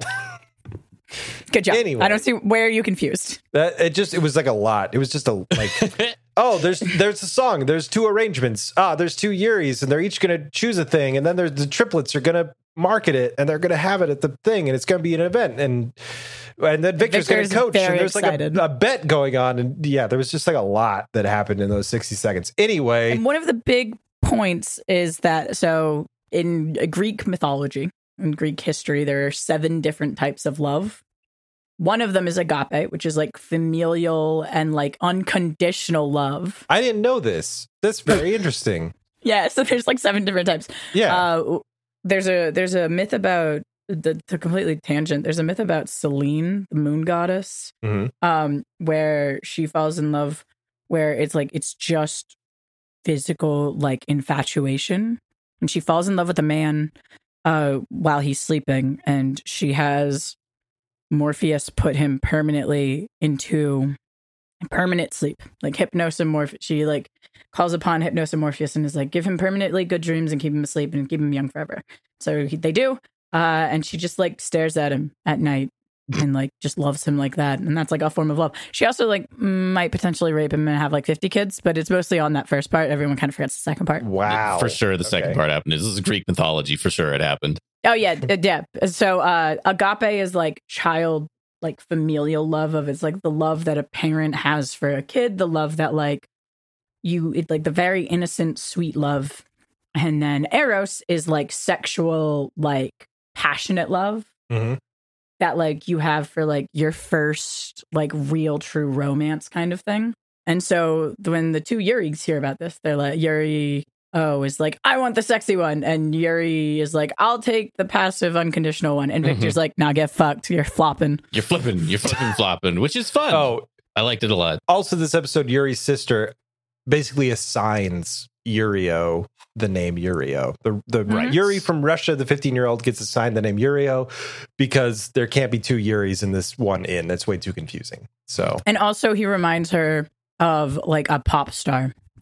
Good job. Anyway. I don't see where you confused. That it just it was like a lot. It was just a like oh, there's there's a song, there's two arrangements. Ah, there's two Yuris, and they're each gonna choose a thing, and then there's the triplets are gonna market it, and they're gonna have it at the thing, and it's gonna be an event, and and then Victor's, Victor's gonna coach, and very there's excited. like a, a bet going on, and yeah, there was just like a lot that happened in those sixty seconds. Anyway, And one of the big points is that so in Greek mythology, in Greek history, there are seven different types of love. One of them is agape, which is like familial and like unconditional love. I didn't know this. That's very interesting. Yeah, so there's like seven different types. Yeah. Uh, there's a there's a myth about the to completely tangent. There's a myth about Selene, the moon goddess, Mhm. um, where she falls in love, where it's like it's just physical like infatuation, and she falls in love with a man uh, while he's sleeping, and she has Morpheus put him permanently into permanent sleep, like hypnosis. Morpheus. She like calls upon hypnosis Morpheus and is like, give him permanently good dreams and keep him asleep and keep him young forever. So he, they do, uh, and she just like stares at him at night and like just loves him like that, and that's like a form of love. She also like might potentially rape him and have like fifty kids, but it's mostly on that first part. Everyone kind of forgets the second part. Wow. For sure, the second Okay. part happened. This is Greek mythology. For sure, it happened. Oh yeah, d- yeah. So uh, agape is like child, like familial love of it's like the love that a parent has for a kid, the love that like you, it like the very innocent, sweet love. And then eros is like sexual, like passionate love Mhm. that like you have for like your first like real true romance kind of thing. And so when the two Yuris hear about this, they're like Yuri oh is like, I want the sexy one, and Yuri is like, I'll take the passive unconditional one, and Victor's like, nah, get fucked, you're flopping. You're flipping. You're flipping, flopping, which is fun. Oh, I liked it a lot. also this episode, Yuri's sister basically assigns Yurio the name Yurio. The the Right. Yuri from Russia, the fifteen year old, gets assigned the name Yurio because there can't be two Yuris in this one inn. That's way too confusing. So And also he reminds her of like a pop star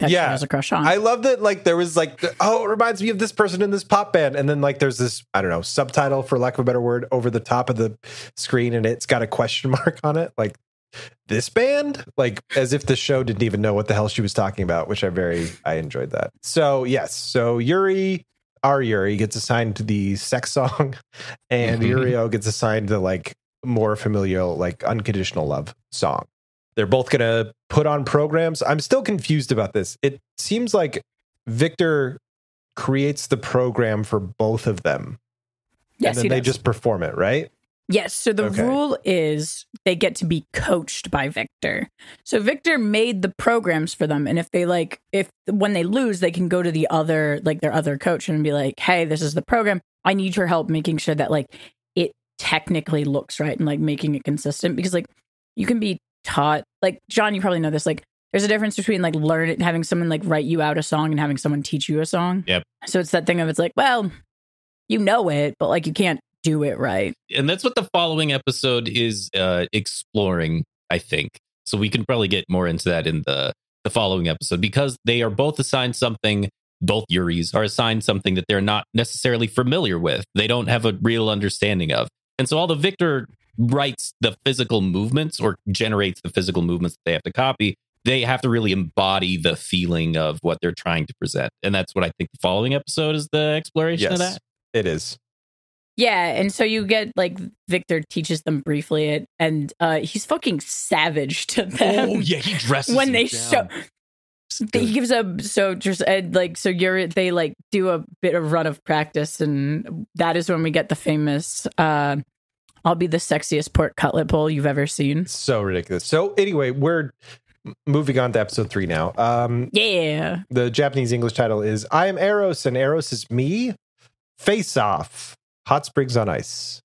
that Yeah. she has a crush on. I love that, like, there was like, the, oh, it reminds me of this person in this pop band. And then, like, there's this, I don't know, subtitle, for lack of a better word, over the top of the screen, and it's got a question mark on it. Like, this band? Like, as if the show didn't even know what the hell she was talking about, which I very, I enjoyed that. So, yes. So, Yuri, our Yuri, gets assigned to the sex song, and Mhm. Yurio gets assigned to, like, more familial, like, unconditional love song. They're both going to put on programs. I'm still confused about this. It seems like Victor creates the program for both of them. yes, and then he they does. just perform it, right? Yes. So the Okay. rule is they get to be coached by Victor. So Victor made the programs for them. And if they like, if when they lose, they can go to the other, like their other coach and be like, hey, this is the program. I need your help making sure that like it technically looks right and like making it consistent. Because like you can be taught, like John, you probably know this, like there's a difference between like learning, having someone like write you out a song and having someone teach you a song. Yep. So it's that thing of it's like, well, you know it, but like you can't do it right. And that's what the following episode is uh, exploring, I think. So we can probably get more into that in the, the following episode, because they are both assigned something, both Yuris are assigned something that they're not necessarily familiar with. They don't have a real understanding of. And so although Victor writes the physical movements or generates the physical movements that they have to copy, they have to really embody the feeling of what they're trying to present. And that's what I think the following episode is, the exploration of Yes, that. it is. Yeah, and so you get like Victor teaches them briefly, it, and uh, he's fucking savage to them. Oh, yeah, he dresses when him they down. show. He gives a so just uh, like so you're they like do a bit of run of practice, and that is when we get the famous uh, "I'll be the sexiest pork cutlet bowl you've ever seen." So ridiculous. So anyway, we're moving on to episode three now. Um, Yeah, the Japanese English title is I Am Eros and Eros is Me. Face Off. Hot Springs on Ice.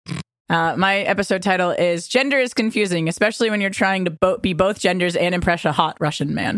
uh, my episode title is "Gender is confusing, especially when you're trying to bo- be both genders and impress a hot Russian man."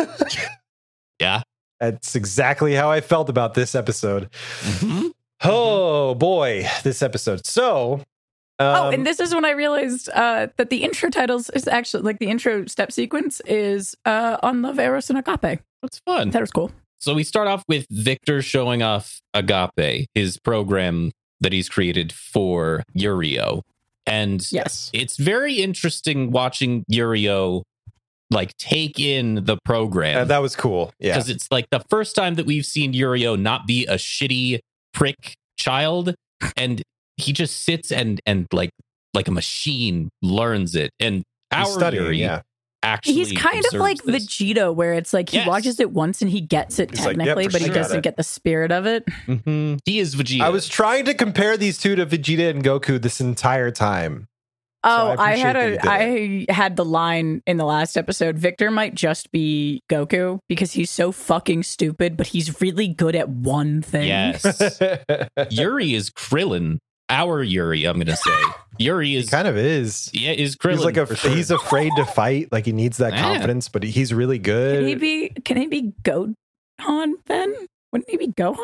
Yeah. That's exactly how I felt about this episode. Mhm. Oh boy, this episode. So, um, Oh, and this is when I realized uh, that the intro titles is actually like the intro step sequence is uh, on Love, Eros, and Agape. That's fun. That was cool. So we start off with Victor showing off Agape, his program that he's created for Yurio. And Yes. it's very interesting watching Yurio like take in the uh, program, that was cool. Yeah. because it's like the first time that we've seen Yurio not be a shitty prick child, and he just sits and and like like a machine learns it. And our He's studying, Yuri yeah. actually He's kind of observes like this. Vegeta, where it's like he Yes. watches it once and he gets it He's like, "Yep, technically, for but he sure. doesn't Got it." get the spirit of it. Mhm. He is Vegeta. I was trying to compare these two to Vegeta and Goku this entire time. Oh, I I, had appreciate that you a I had the line in the last episode. Victor might just be Goku because he's so fucking stupid, but he's really good at one thing. Yes. Yuri is Krillin. Our Yuri, I'm gonna say. Yuri He is kind of is. yeah, is Krillin. He's like a for sure. he's afraid to fight. Like he needs that Yeah. confidence, but he's really good. Can he be? Can he be Gohan then? Wouldn't he be Gohan?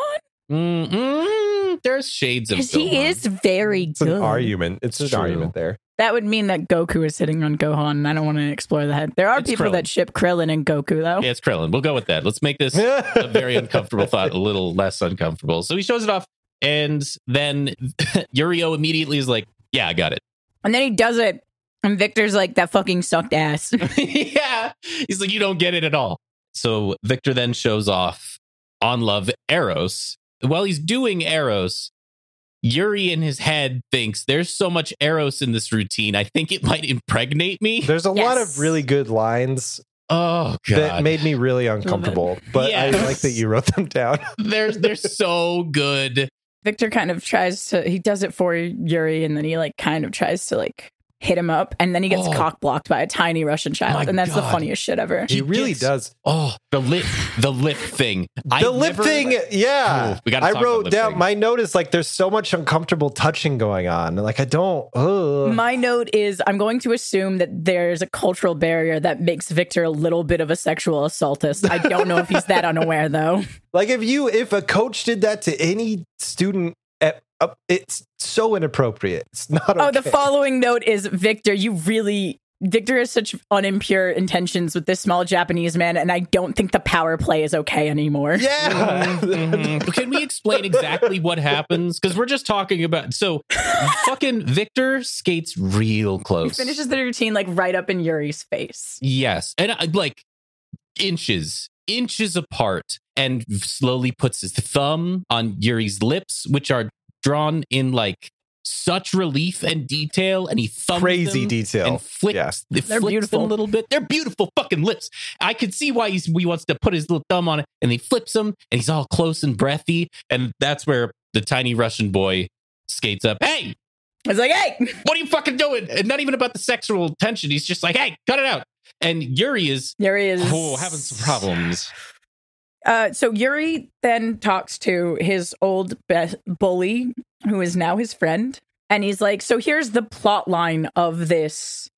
Mm-mm. There's shades of Because he Gohan. is very It's good. an argument. It's an True. argument there. That would mean that Goku is sitting on Gohan, and I don't want to explore that. There are It's people Krillin. that ship Krillin and Goku, though. Yeah, it's Krillin. We'll go with that. Let's make this a very uncomfortable thought a little less uncomfortable. So he shows it off, and then Yurio immediately is like, "Yeah, I got it." And then he does it, and Victor's like, "That fucking sucked ass." Yeah, he's like, "You don't get it at all." So Victor then shows off on Love Eros. While he's doing Eros, Yuri in his head thinks there's so much Eros in this routine. I think it might impregnate me. There's a lot Yes. of really good lines Oh god, that made me really uncomfortable, but Yes. I like that you wrote them down. they're they're so good. Victor kind of tries to, he does it for Yuri, and then he like kind of tries to like hit him up, and then he gets Oh. cock blocked by a tiny Russian child, My and that's the God. funniest shit ever. He really gets- does. Oh, the lip, the lip thing. The I've lip never- thing, yeah. Oh, we gotta I talk about wrote lip down thing. my note is like there's so much uncomfortable touching going on. Like I don't. Ugh. My note is I'm going to assume that there's a cultural barrier that makes Victor a little bit of a sexual assaultist. I don't know if he's that unaware, though. Like if you if a coach did that to any student, at, uh, it's so inappropriate. It's not. Okay. Oh, the following note is Victor, you really Victor has such unimpure intentions with this small Japanese man, and I don't think the power play is okay anymore. Yeah. Mhm. Can we explain exactly what happens? Because we're just talking about. So, fucking Victor skates real He close. finishes the routine like right up in Yuri's face. Yes. And uh, like inches, inches apart, and slowly puts his thumb on Yuri's lips, which are drawn in like such relief and detail. And he thumbs Crazy them detail. and flicks, Yeah. they They're flicks beautiful. them a little bit. They're beautiful fucking lips. I could see why he's, he wants to put his little thumb on it, and he flips them, and he's all close and breathy. And that's where the tiny Russian boy skates up. Hey, It's like, hey, what are you fucking doing? And not even about the sexual tension. He's just like, hey, cut it out. And Yuri is, Yuri is oh, having some problems. Uh, so Yuri then talks to his old be- bully, who is now his friend, and he's like, "So here's the plot line of this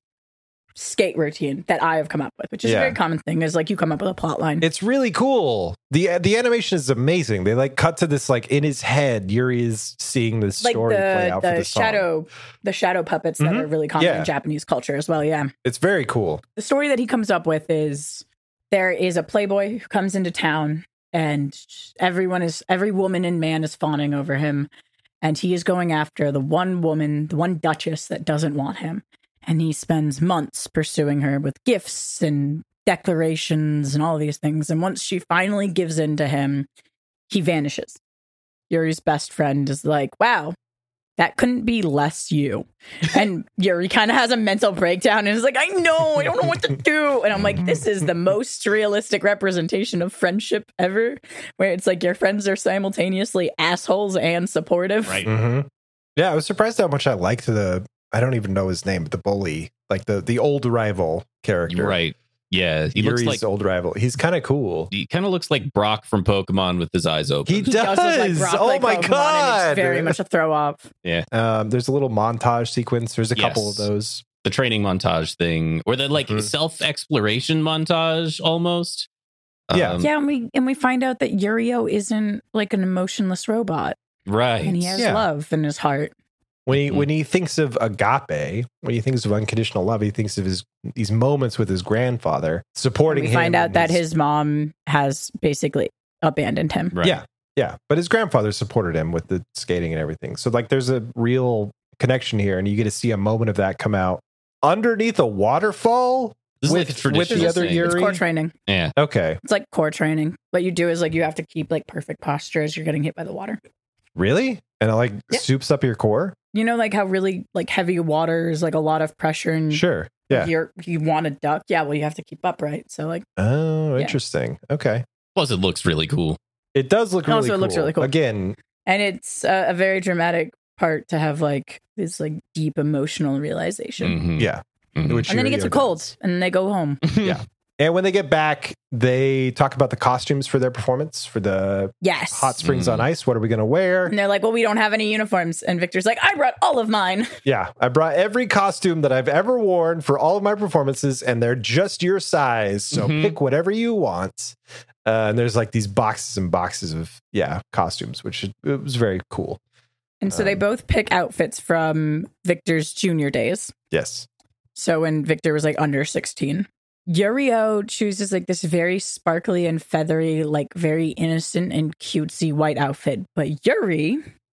skate routine that I have come up with," which is Yeah. a very common thing. Is like you come up with a plot line. It's really cool. the The animation is amazing. They like cut to this like in his head. Yuri is seeing this like story play the out for the the song. shadow, the shadow puppets that Mhm. are really common Yeah. in Japanese culture as well. Yeah, It's very cool. the story that he comes up with is there is a playboy who comes into town, and everyone is every woman and man is fawning over him, and he is going after the one woman, the one duchess that doesn't want him, and he spends months pursuing her with gifts and declarations and all these things, and once she finally gives in to him, he vanishes. Yuri's best friend is like, wow, that couldn't be less you. And Yuri kind of has a mental breakdown and is like, I know, I don't know what to do. And I'm like, this is the most realistic representation of friendship ever, where it's like your friends are simultaneously assholes and supportive. Right. Mm-hmm. Yeah, I was surprised how much I liked the. I don't even know his name, but the bully, like the the old rival character. Right. Yeah. He Yuri's looks like, old rival. He's kind of cool. he kind of looks like Brock from Pokemon with his eyes open. He He does. does look like Brock, Oh like my Pokemon, and god! it's very much a throw off. Um, there's a little montage sequence. There's a couple of Yes. those. The training montage thing, or the like Mhm. self-exploration montage almost. Yeah. Um, Yeah, and we and we find out that Yurio isn't like an emotionless robot, Right. and he has Yeah. love in his heart. When he Mhm. when he thinks of agape, when he thinks of unconditional love, he thinks of his these moments with his grandfather supporting We him. find out and that his mom has basically abandoned him. Right. Yeah. Yeah, but his grandfather supported him with the skating and everything. So like, there's a real connection here, and you get to see a moment of that come out underneath a waterfall. This is with, like a with traditional the other thing. Yuri. It's core training. Yeah. Okay, It's like core training. What you do is like you have to keep like perfect posture as you're getting hit by the water. really? And it like Yeah. soups up your core. You know, like how really like heavy water is like a lot of pressure, and Sure. Yeah. you're you want to duck. Yeah, well, you have to keep upright. So like, Oh, Yeah. interesting. Okay, Plus, it looks really cool. it does look really Also, cool. it looks really cool. Again, and it's a, a very dramatic part to have like this like deep emotional realization. Mhm. yeah. Mhm. Which And then he gets Yurio a cold, does. and then they go home. Yeah. And when they get back, they talk about the costumes for their performance for the Yes. Hot Springs Mhm. on Ice. What are we going to wear? And they're like, well, we don't have any uniforms. And Victor's like, I brought all of mine. Yeah, I brought every costume that I've ever worn for all of my performances, and they're just your size. So Mhm. pick whatever you want. Uh, and there's like these boxes and boxes of, yeah, costumes, which it, it was very cool. And so they Um, both pick outfits from Victor's junior days. Yes. So when Victor was like under sixteen, Yurio chooses like this very sparkly and feathery, like very innocent and cutesy white outfit. But Yuri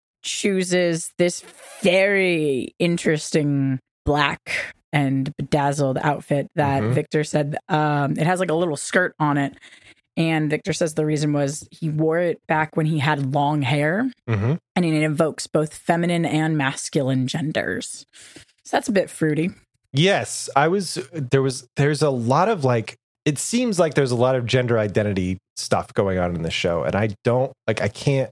chooses this very interesting black and bedazzled outfit that Mhm. Victor said um, it has like a little skirt on it. And Victor says the reason was he wore it back when he had long hair, Mm-hmm. and it invokes both feminine and masculine genders. So that's a bit fruity. Yes, I was. There was. There's a lot of like. It seems like there's a lot of gender identity stuff going on in the show, and I don't like. I can't.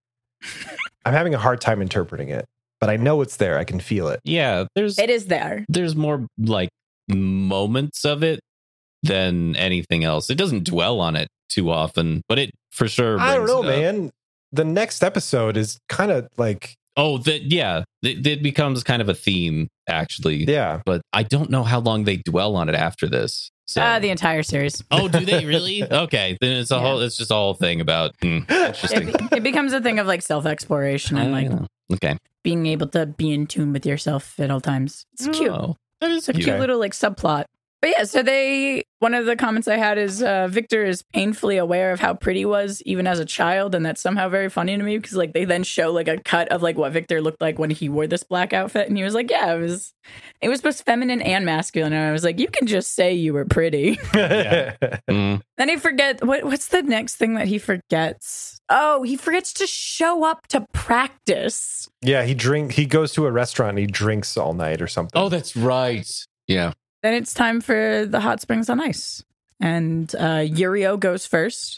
I'm having a hard time interpreting it, but I know it's there. I can feel it. Yeah. There's It is there. there's more like moments of it than anything else. It doesn't dwell on it too often, but it for sure. I don't brings know, it up. man. The next episode is kind of like, Oh, that yeah, it, it becomes kind of a theme actually. yeah. But I don't know how long they dwell on it after this. So. Uh, the entire series. oh, do they really? Okay, then it's a Yeah. whole. It's just a whole thing about. Hmm, interesting. It, it becomes a thing of like self exploration and like Oh, okay. being able to be in tune with yourself at all times. It's cute. Oh, That is It's a cute. cute little like subplot. But yeah, so they, one of the comments I had is uh, Victor is painfully aware of how pretty he was even as a child. And that's somehow very funny to me because like they then show like a cut of like what Victor looked like when he wore this black outfit. And he was like, yeah, it was, it was both feminine and masculine. And I was like, you can just say you were pretty. Yeah. Mm. Then he forget what what's the next thing that he forgets? Oh, he forgets to show up to practice. Yeah, he drink. He goes to a restaurant and he drinks all night or something. Oh, that's right. Yeah. Then it's time for the hot springs on ice. And uh, Yurio goes first.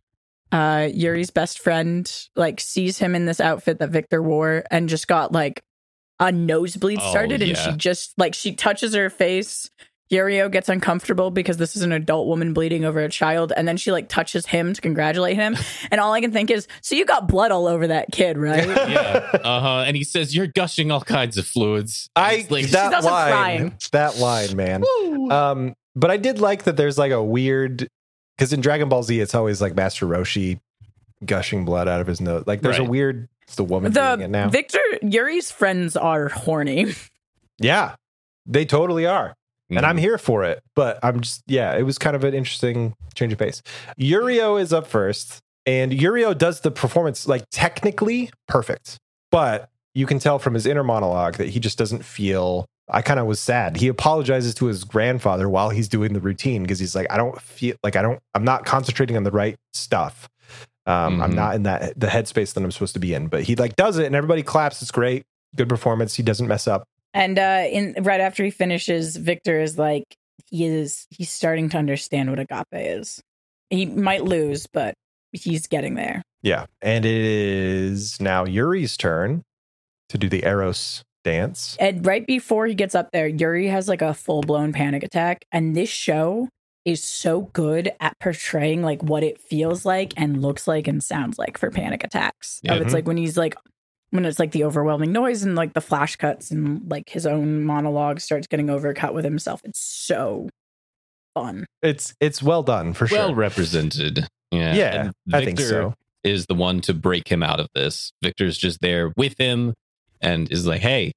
Uh, Yuri's best friend like sees him in this outfit that Victor wore and just got like a nosebleed Oh, started. And yeah. she just like she touches her face. Yurio gets uncomfortable because this is an adult woman bleeding over a child. And then she like touches him to congratulate him. And all I can think is, so you got blood all over that kid, right? Yeah. Uh-huh. And he says, you're gushing all kinds of fluids. I It's like, that also line, crying. that line, man. Um, but I did like that. There's like a weird because in Dragon Ball Z, it's always like Master Roshi gushing blood out of his nose. Like there's Right. a weird. It's the woman doing The it now. Victor Yuri's friends are horny. Yeah, they totally are. mm. And I'm here for it, but I'm just, yeah, it was kind of an interesting change of pace. Yurio is up first, and Yurio does the performance like technically perfect, but you can tell from his inner monologue that he just doesn't feel. I kind of was sad. He apologizes to his grandfather while he's doing the routine because he's like, I don't feel like I don't, I'm not concentrating on the right stuff. Um, I'm Mhm. not in that the headspace that I'm supposed to be in, but he like does it and everybody claps. It's great. Good performance. He doesn't mess up. And uh, in right after he finishes, Victor is like, he is he's starting to understand what agape is. He might lose, but he's getting there. Yeah. And it is now Yuri's turn to do the Eros dance. And right before he gets up there, Yuri has like a full blown panic attack. And this show is so good at portraying like what it feels like and looks like and sounds like for panic attacks. Yeah. Of it's like when he's like when it's like the overwhelming noise and like the flash cuts and like his own monologue starts getting overcut with himself. It's so fun. It's it's well done for sure. Well represented. Yeah. Yeah, And I think Victor so. is the one to break him out of this. Victor's just there with him and is like, hey,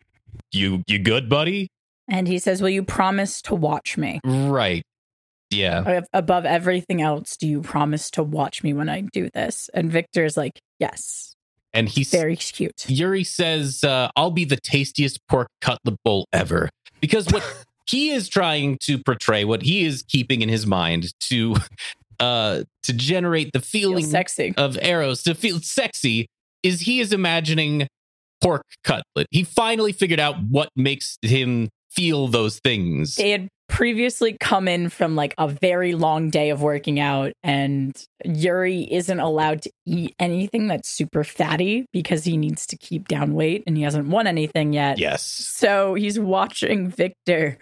you you good, buddy? And he says, will you promise to watch me? Right. Yeah. Ab- Above everything else, do you promise to watch me when I do this? And Victor is like, yes. And he's Very cute. Yuri says, uh, I'll be the tastiest pork cutlet bowl ever. Because what he is trying to portray, what he is keeping in his mind to uh, to generate the Feel feeling sexy. of Eros, to feel sexy, is he is imagining pork cutlet. He finally figured out what makes him feel those things. They had previously come in from like a very long day of working out, and Yuri isn't allowed to eat anything that's super fatty because he needs to keep down weight and he hasn't won anything yet. Yes. So he's watching Victor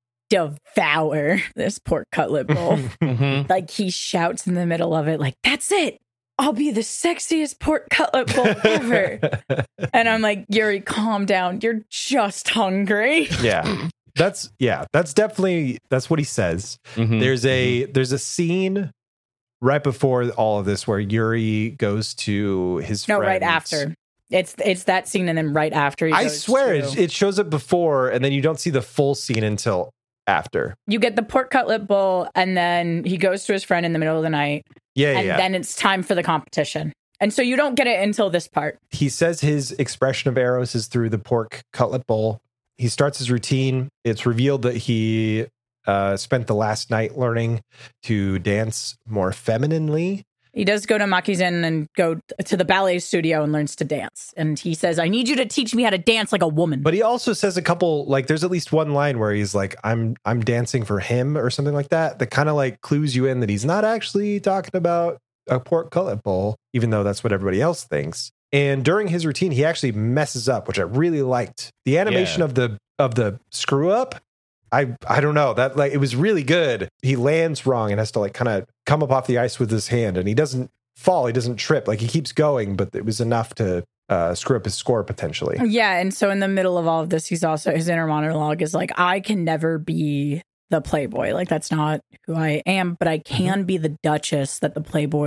devour this pork cutlet bowl. Mhm. Like he shouts in the middle of it, like, that's it. I'll be the sexiest pork cutlet bowl ever. And I'm like, Yuri, calm down. You're just hungry. Yeah. That's yeah, that's definitely that's what he says. Mhm. There's a there's a scene right before all of this where Yuri goes to his No, friends. right after. It's it's that scene, and then right after. He I goes swear to- it, it shows up before and then you don't see the full scene until after. you get the pork cutlet bowl, and then he goes to his friend in the middle of the night, Yeah, yeah. and yeah. then it's time for the competition. And so you don't get it until this part. He says his expression of Eros is through the pork cutlet bowl. He starts his routine. It's revealed that he uh, spent the last night learning to dance more femininely. He does go to Makizen and go to the ballet studio and learns to dance. And he says, I need you to teach me how to dance like a woman. But he also says a couple, like there's at least one line where he's like, I'm I'm dancing for him or something like that. That kind of like clues you in that he's not actually talking about a pork cutlet bowl, even though that's what everybody else thinks. And during his routine, he actually messes up, which I really liked. The animation Yeah. of the of the screw up, I I don't know. That like it was really good. He lands wrong and has to like kind of come up off the ice with his hand, and he doesn't fall, he doesn't trip. Like he keeps going, but it was enough to uh, screw up his score potentially. Yeah, and so in the middle of all of this, he's also, his inner monologue is like, I can never be the playboy. Like, that's not who I am, but I can be the Duchess that the playboy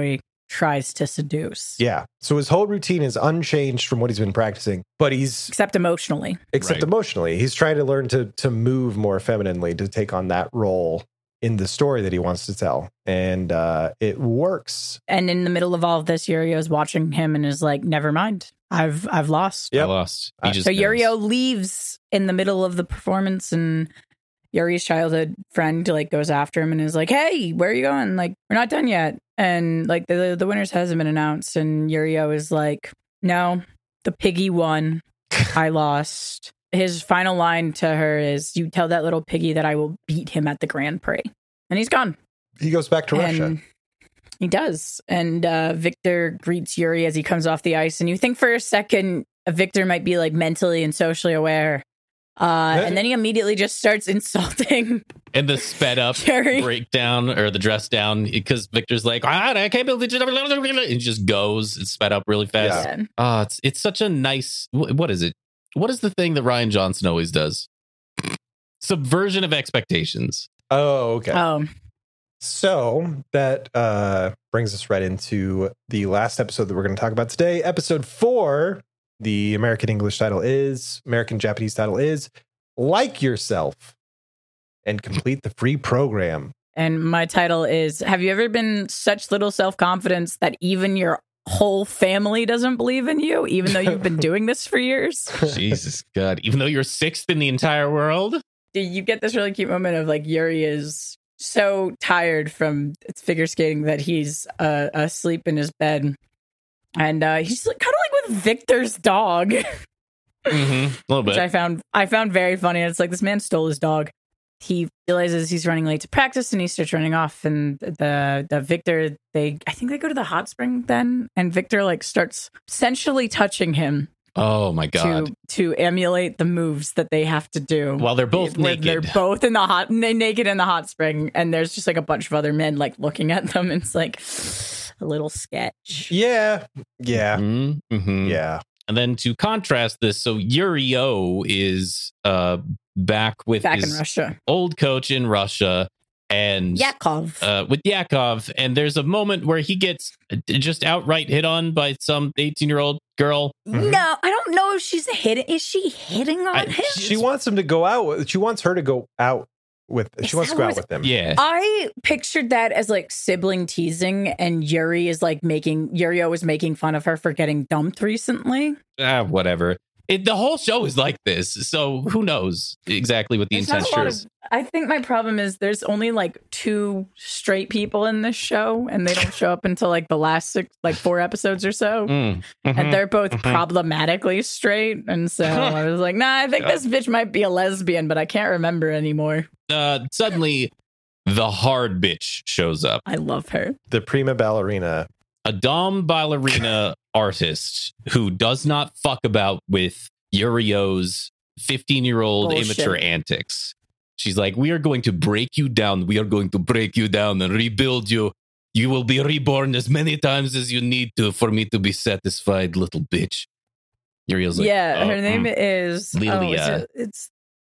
tries to seduce. Yeah. So his whole routine is unchanged from what he's been practicing, but he's Except emotionally. except Right. emotionally. He's trying to learn to to move more femininely to take on that role in the story that he wants to tell. And uh, it works. And in the middle of all of this, Yurio's watching him and is like, never mind. I've I've lost. Yep. I lost. He Uh, just So knows. Yurio leaves in the middle of the performance, and Yuri's childhood friend like goes after him and is like, "Hey, where are you going? Like, we're not done yet." And like the the winners hasn't been announced, and Yurio is like, "No, the piggy won. I lost." His final line to her is, "You tell that little piggy that I will beat him at the Grand Prix," and he's gone. He goes back to Russia. And he does. And uh, Victor greets Yuri as he comes off the ice. And you think for a second uh, Victor might be like mentally and socially aware. Uh, and then he immediately just starts insulting And the sped up Yuri. breakdown or the dress down because Victor's like, "Ah, I can't believe it." And he just goes. It's sped up really fast. Yeah. Oh, it's it's such a nice. wh- What is it? What is the thing that Ryan Johnson always does? Subversion of expectations. Oh, okay. Oh, So that uh, brings us right into the last episode that we're going to talk about today. Episode four. The American English title is, American Japanese title is Like Yourself and complete the free program. and my title is, have you ever been such little self-confidence that even your whole family doesn't believe in you, even though you've been doing this for years? Jesus God. Even though you're sixth in the entire world. You get this really cute moment of like Yuri is so tired from figure skating that he's uh, asleep in his bed, and uh, he's like cuddling with Victor's dog, Mm-hmm. A little which bit. I found I found very funny. It's like this man stole his dog. He realizes he's running late to practice, and he starts running off. And the the Victor, they I think they go to the hot spring then, and Victor like starts sensually touching him Oh my God. to to emulate the moves that they have to do. While they're both Where naked. They're both in the hot, they naked in the hot spring, and there's just like a bunch of other men like looking at them. And it's like a little sketch. Yeah. Yeah. Mm-hmm. Yeah. And then to contrast this, so Yurio is uh back with Back his in Russia, old coach in Russia and Yakov. uh, with Yakov, and there's a moment where he gets just outright hit on by some eighteen year old girl. Mhm. No, I don't know if she's hitting. Is she hitting on I- him? She wants him to go out. with- She wants her to go out with, Is she wants to that go what out with him. Yeah. I pictured that as like sibling teasing, and Yuri is like making Yurio was making fun of her for getting dumped recently. Ah, whatever. It, the whole show is like this, so who knows exactly what the There's not intent a lot is. of- I think my problem is there's only like two straight people in this show, and they don't show up until like the last six, like four episodes or so. Mm, mhm. And they're both mhm. problematically straight. And so I was like, nah, I think this bitch might be a lesbian, but I can't remember anymore. uh, suddenly, the hard bitch shows up. I love her. The prima ballerina. A Dom ballerina artist who does not fuck about with Yurio's fifteen year old Bullshit. immature antics. She's like, we are going to break you down. We are going to break you down and rebuild you. You will be reborn as many times as you need to for me to be satisfied, little bitch. Yurio's like, yeah, "Oh, her name mm." is oh, is Lilia. it- it's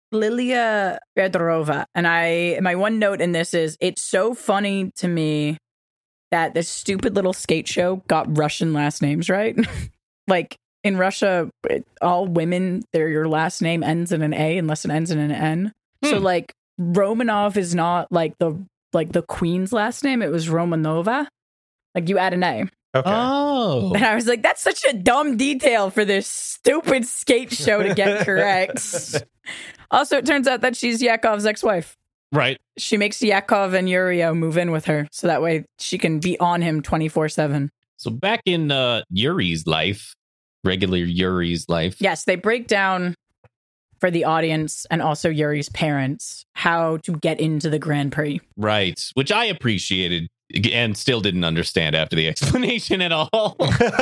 Lilia Fedorova. And I my one note in this is it's so funny to me that this stupid little skate show got Russian last names right. Like in Russia, it- all women, their your last name ends in an A unless it ends in an N. So Hmm. like Romanov is not like the like the queen's last name. It was Romanova. Like you add an A. Okay. Oh. And I was like, that's such a dumb detail for this stupid skate show to get correct. Also, it turns out that she's Yakov's ex-wife. Right. She makes Yakov and Yurio move in with her so that way she can be on him twenty-four seven. So back in uh, Yuri's life, regular Yuri's life. Yes, they break down for the audience and also Yuri's parents how to get into the Grand Prix. Right. Which I appreciated and still didn't understand after the explanation at all.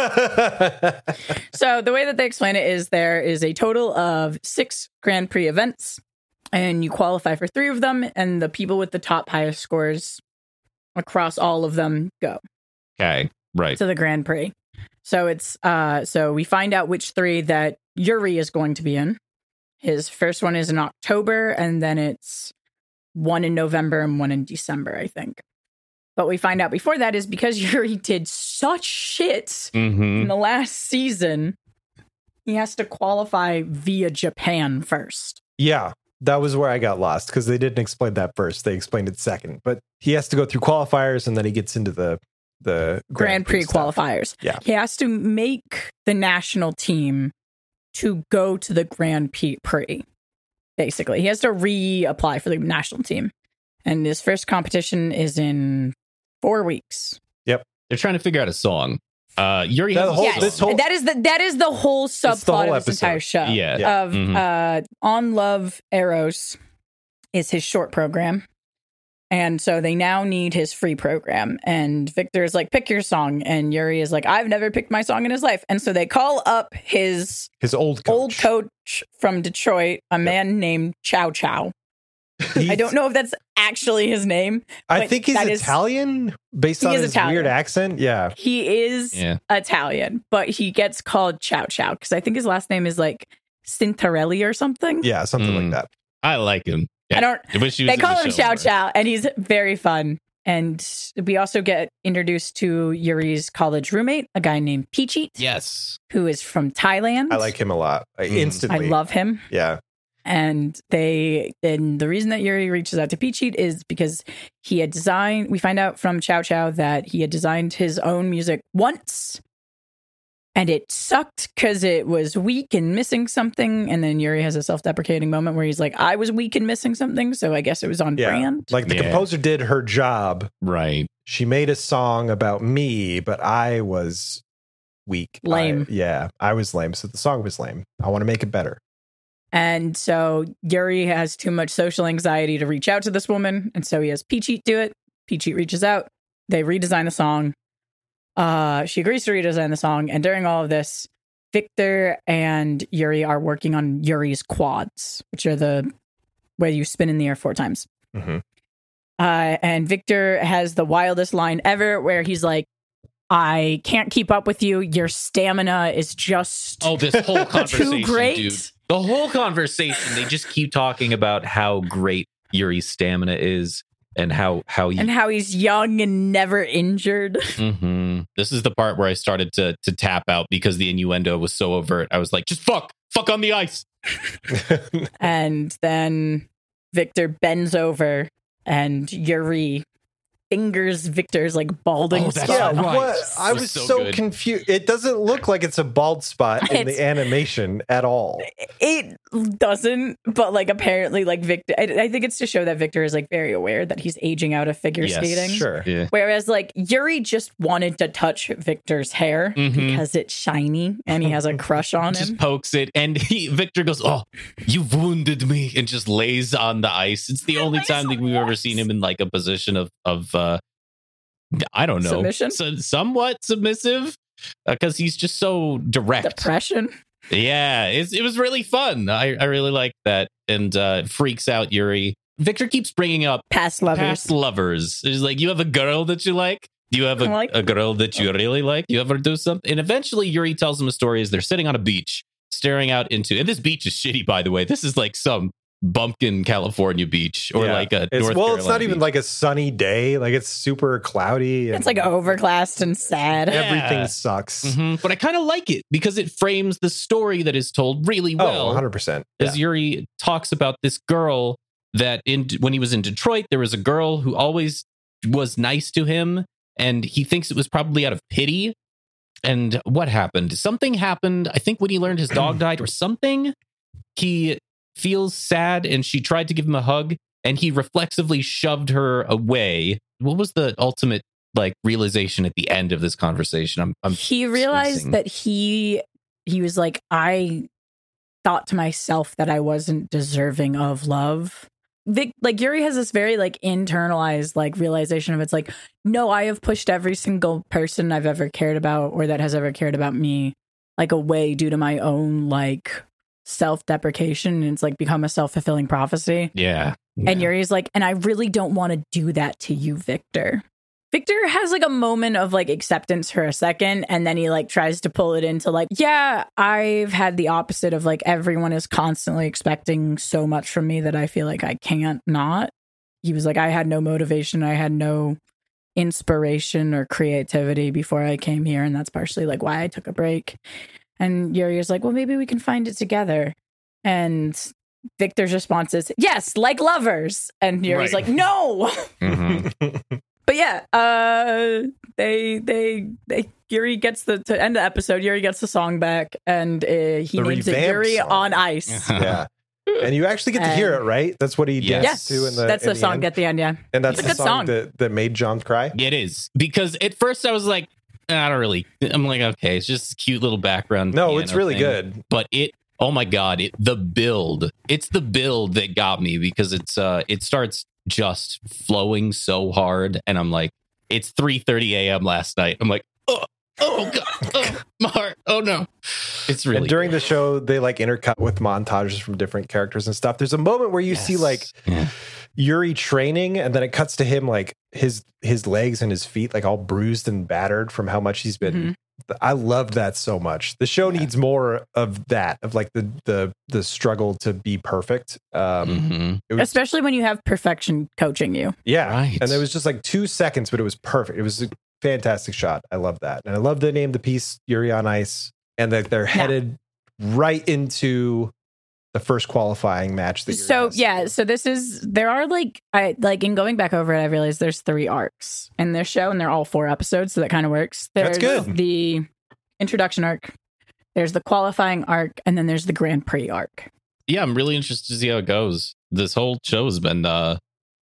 So the way that they explain it is there is a total of six Grand Prix events, and you qualify for three of them, and the people with the top highest scores across all of them go Okay. Right. to the Grand Prix. So it's uh so we find out which three that Yuri is going to be in. His first one is in October, and then it's one in November and one in December, I think. But we find out before that is because Yuri did such shit Mm-hmm. in the last season, he has to qualify via Japan first. Yeah, that was where I got lost because they didn't explain that first. They explained it second. But he has to go through qualifiers and then he gets into the the Grand Prix stuff. qualifiers. Yeah. He has to make the national team to go to the Grand Prix, basically. He has to reapply for the national team. And his first competition is in four weeks. They're trying to figure out a song. Uh, Yuri That has a whole- Yes, this whole- that is the that is the whole subplot the whole of this episode. entire show. Yeah. Yeah. Of Mhm. uh, On Love Arrows is his short program, and so they now need his free program. And Victor is like, "Pick your song," and Yuri is like, "I've never picked my song in his life." And so they call up his His old coach. old coach from Detroit, a man named Chow Chow. I don't know if that's actually his name. I but think he's that is- Italian based He on is his Italian. weird accent. Yeah. He is Yeah. Italian, but he gets called Chow Chow because I think his last name is like Cintarelli or something. Yeah, something Mm. like that. I like him. I don't. I wish he was They in call the him show Chow more. Chow, and he's very fun. And we also get introduced to Yuri's college roommate, a guy named Peachit, Yes. who is from Thailand. I like him a lot. I Mm. I instantly. love him. Yeah. And they and the reason that Yuri reaches out to Peachit is because he had designed we find out from Chow Chow that he had designed his own music once and it sucked because it was weak and missing something. And then Yuri has a self-deprecating moment where he's like, I was weak and missing something, so I guess it was on Yeah. brand. Like the Yeah. composer did her job. Right. She made a song about me, but I was weak. Lame. I- yeah, I was lame. So the song was lame. I want to make it better. And so Yuri has too much social anxiety to reach out to this woman. And so he has Peachit do it. Peachit reaches out. They redesign the song. Uh, she agrees to redesign the song. And during all of this, Victor and Yuri are working on Yuri's quads, which are the where you spin in the air four times. Mhm. Uh, and Victor has the wildest line ever where he's like, I can't keep up with you. Your stamina is just Oh, this whole conversation, too great. dude. The whole conversation, they just keep talking about how great Yuri's stamina is and how how he, And how he's young and never injured. Mhm. This is the part where I started to to tap out because the innuendo was so overt. I was like, just fuck, fuck on the ice. And then Victor bends over and Yuri fingers Victor's like balding Oh, that's spot. Yeah, right. what? This I was was so so, good. confused. It doesn't look like it's a bald spot in It's- the animation at all. It doesn't, but like apparently, like Victor, I, I think it's to show that Victor is like very aware that he's aging out of figure Yes, skating. Sure. Yeah. Whereas like Yuri just wanted to touch Victor's hair Mhm. because it's shiny and he has a crush on Just him. pokes it, and he, Victor goes, "Oh, you wounded me," and just lays on the ice. It's the only Lays time that on we've the ever ice. seen him in like a position of of uh, I don't know, Submission? so, somewhat submissive, because he's just so direct. Depression. Yeah, it's, it was really fun. I, I really like that, and uh, freaks out Yuri. Victor keeps bringing up Past lovers. past lovers. He's like, you have a girl that you like? Do you have a, I like- a girl that you really like? You ever do something? And eventually Yuri tells him a story as they're sitting on a beach, staring out into, and this beach is shitty, by the way. This is like some bumpkin California beach or Yeah. like a It's, North well, it's Carolina not even beach. like a sunny day. Like it's super cloudy. And It's like overclassed and sad. Yeah. everything sucks. Mhm. But I kind of like it because it frames the story that is told really Oh, well. one hundred percent. As Yuri talks about this girl that in when he was in Detroit, there was a girl who always was nice to him, and he thinks it was probably out of pity. And what happened? Something happened. I think when he learned his dog died or something, he feels sad, and she tried to give him a hug, and he reflexively shoved her away. What was the ultimate like realization at the end of this conversation? I'm, I'm he realized spacing. that he he was like, I thought to myself that I wasn't deserving of love. Vic, like Yuri has this very like internalized like realization of it's like, no, I have pushed every single person I've ever cared about or that has ever cared about me like away due to my own like self-deprecation, and it's like become a self-fulfilling prophecy. yeah. And Yuri's like, and I really don't want to do that to you, Victor. Victor has like a moment of like acceptance for a second, and then he like tries to pull it into like, yeah, I've had the opposite of like everyone is constantly expecting so much from me that I feel like I can't not. He was like, I had no motivation, I had no inspiration or creativity before I came here, and that's partially like why I took a break. And Yuri is like, well, maybe we can find it together. And Victor's response is, yes, like lovers. And Yuri's Right. like, no. Mhm. But yeah, uh, they, they, they, Yuri gets the, to end the episode, Yuri gets the song back, and uh, he The names it revamped Yuri song. on Ice. Yeah. And you actually get to hear it, right? That's what he Yes. danced to in the That's in the song end. at the end, yeah. And that's It's a the good song, song. That, that made John cry. It is, because at first I was like, I don't really. I'm like, okay, it's just a cute little background. No, piano it's really thing. good. But it, oh my god, it, the build. It's the build that got me, because it's uh, it starts just flowing so hard, and I'm like, it's three thirty a.m. last night. I'm like, oh, oh god, oh, my heart, oh no. It's really and during good. the show, they like intercut with montages from different characters and stuff. There's a moment where you Yes. see like Yeah. Yuri training, and then it cuts to him like his his legs and his feet like all bruised and battered from how much he's been. Mhm. I loved that so much. The show Yeah. needs more of that, of like the the the struggle to be perfect. Um, Mhm. it was, Especially when you have perfection coaching you. yeah, Right. and it was just like two seconds, but it was perfect. It was a fantastic shot. I love that, and I love the name of the piece, Yuri on Ice, and that they're headed right into the first qualifying match. That Yuri So has. yeah, so this is there are like I like in going back over it, I realized there's three arcs in this show, and they're all four episodes, so that kind of works. There's That's good. The introduction arc, there's the qualifying arc, and then there's the Grand Prix arc. Yeah, I'm really interested to see how it goes. This whole show has been. uh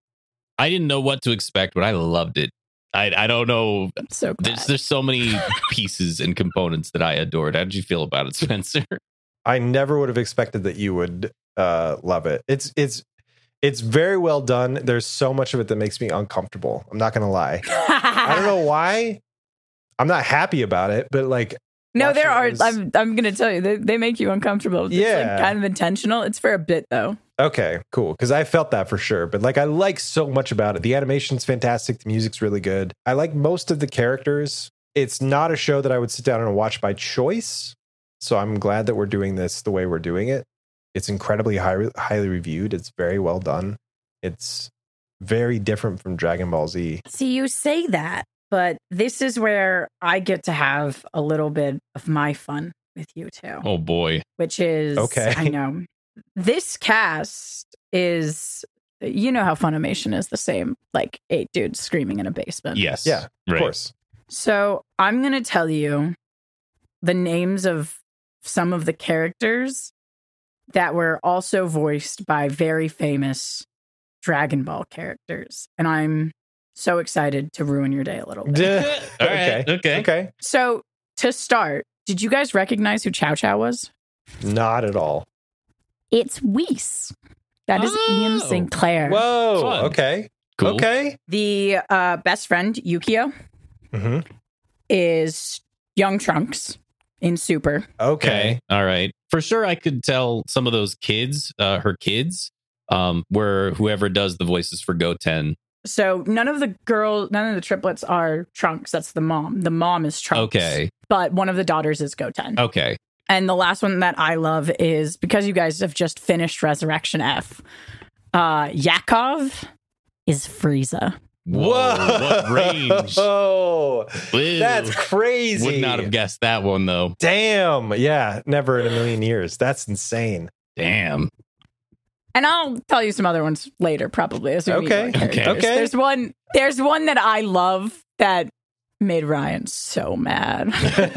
I didn't know what to expect, but I loved it. I I don't know. I'm so glad. There's there's so many pieces and components that I adored. How did you feel about it, Spencer? I never would have expected that you would uh, love it. It's it's it's very well done. There's so much of it that makes me uncomfortable. I'm not gonna lie. I don't know why. I'm not happy about it, but like No, watching there it are. was- I'm. I'm gonna tell you, they, they make you uncomfortable. It's Yeah. like kind of intentional. It's for a bit though. Okay, cool. Because I felt that for sure. But like, I like so much about it. The animation's fantastic. The music's really good. I like most of the characters. It's not a show that I would sit down and watch by choice. So I'm glad that we're doing this the way we're doing it. It's incredibly high, highly reviewed. It's very well done. It's very different from Dragon Ball Z. See, you say that, but this is where I get to have a little bit of my fun with you too, Oh boy. which is Okay. I know this cast is. You know how Funimation is the same, like eight dudes screaming in a basement. Yes. Yeah, of Right. course. So I'm going to tell you the names of some of the characters that were also voiced by very famous Dragon Ball characters. And I'm so excited to ruin your day a little bit. All right. Okay. Okay. So to start, did you guys recognize who Chow Chow was? Not at all. It's Whis. That is Oh. Ian Sinclair. Whoa. Fun. Okay. Cool. Okay. The uh, best friend, Yukio, hmm is Young Trunks in Super. Okay. Okay. All right. For sure, I could tell some of those kids, uh, her kids, um, were whoever does the voices for Goten. So none of the girls, none of the triplets are Trunks. That's the mom. The mom is Trunks. Okay. But one of the daughters is Goten. Okay. And the last one that I love is because you guys have just finished Resurrection F. Uh, Yakov is Frieza. Whoa. What range? Oh, Ew. that's crazy. Would not have guessed that one though. Damn. Yeah. Never in a million years. That's insane. Damn. And I'll tell you some other ones later, probably. As we meet Okay. more characters. Okay. Okay. There's one. There's one that I love that made Ryan so mad.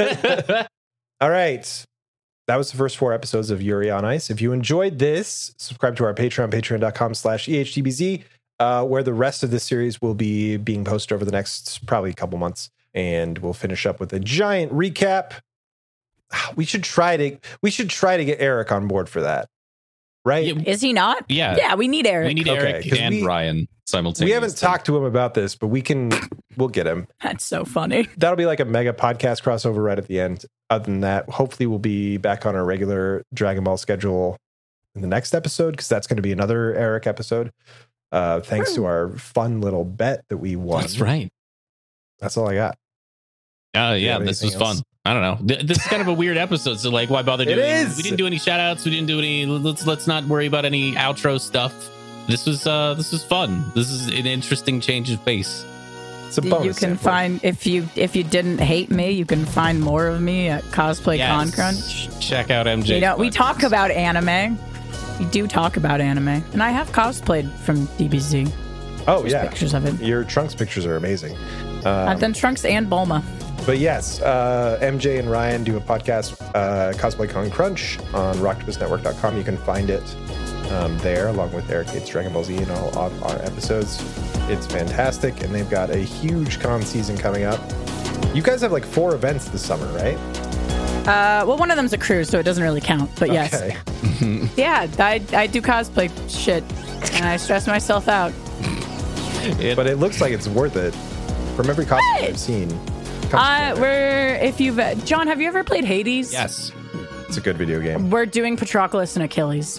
All right. That was the first four episodes of Yuri on Ice. If you enjoyed this, subscribe to our Patreon, patreon.com slash EHDBZ, uh, where the rest of this series will be being posted over the next probably a couple months. And we'll finish up with a giant recap. We should try to we should try to get Eric on board for that. Right? Yeah, Is he not? Yeah. Yeah, we need Eric. We need Okay, Eric 'cause and we- Ryan simultaneously. We haven't talked to him about this, but we can we'll get him. That's so funny. That'll be like a mega podcast crossover right at the end. Other than that, hopefully we'll be back on our regular Dragon Ball schedule in the next episode, because that's going to be another Eric episode. Uh, thanks to our fun little bet that we won. That's right. That's all I got. Uh, you yeah, have this was anything else? fun. I don't know. Th- This is kind of a weird episode, so like, why bother It doing? is. We didn't do any shout outs. We didn't do any. Let's let's not worry about any outro stuff. This was uh this was fun. This is an interesting change of pace. It's a bonus. You can sample. find if you if you didn't hate me, you can find more of me at Cosplay Yes. Con Crunch. Check out M J. You know, we talk about anime. We do talk about anime, and I have cosplayed from D B Z. Oh There's yeah, pictures of it. Your Trunks pictures are amazing. I've done Trunks and Bulma. But yes, uh, M J and Ryan do a podcast, uh, Cosplay Con Crunch, on rock topus network dot com. You can find it um, there, along with Eric Gates Dragon Ball Z and all of our episodes. It's fantastic, and they've got a huge con season coming up. You guys have like four events this summer, right? Uh, well, one of them's a cruise, so it doesn't really count. But yes, Okay. yeah, I I do cosplay shit, and I stress myself out. It, But it looks like it's worth it. From every cosplay Hey! I've seen. comes Uh, together. we're if you've uh, John, have you ever played Hades? yes. It's a good video game. We're doing Patroclus and Achilles,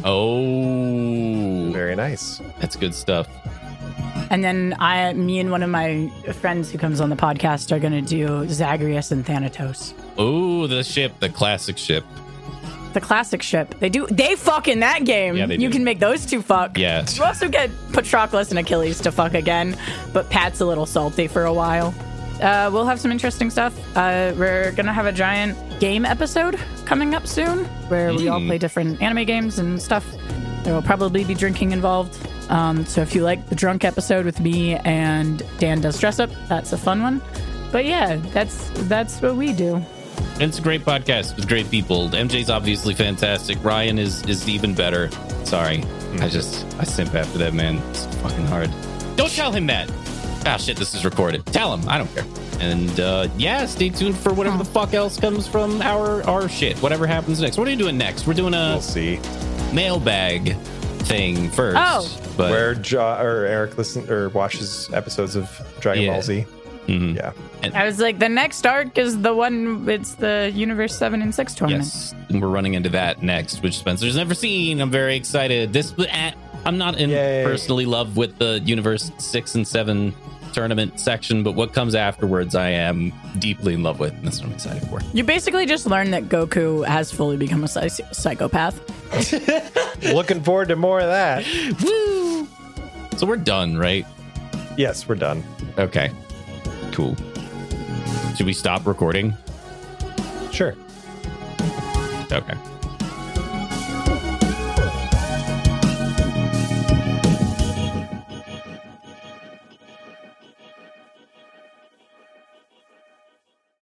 Oh, Very nice. that's good stuff. and then I, me and one of my friends who comes on the podcast are gonna do Zagreus and Thanatos. Oh, the ship, the classic ship. The classic ship. They do. They fuck in that game. Yeah, they you do. can make those two fuck. Yeah. You also get Patroclus and Achilles to fuck again, but Pat's a little salty for a while. Uh, we'll have some interesting stuff. Uh, we're gonna have a giant game episode coming up soon, where we all play different anime games and stuff. There will probably be drinking involved. Um, so if you like the drunk episode with me and Dan does dress up, that's a fun one. But yeah, that's that's what we do. It's a great podcast with great people. M J's obviously fantastic. Ryan is is even better. Sorry, I just I simp after that man. It's fucking hard. Don't tell him that. Ah, shit, this is recorded. Tell him. I don't care. And uh, yeah, stay tuned for whatever the fuck else comes from our our shit. Whatever happens next. What are you doing next? We're doing a We'll see. mailbag thing first. Oh. but Where jo- or Eric listen or watches episodes of Dragon Yeah. Ball Z. Mhm. Yeah. I was like, the next arc is the one. It's the Universe Seven and Six tournament. Yes, and we're running into that next, which Spencer's never seen. I'm very excited. This, eh, I'm not in Yay. personally love with the Universe Six and Seven tournament section, but what comes afterwards, I am deeply in love with, and that's what I'm excited for. You basically just learn that Goku has fully become a psy- psychopath. Looking forward to more of that. Woo! So we're done, right? Yes, we're done. Okay, cool. Should we stop recording? Sure. Okay.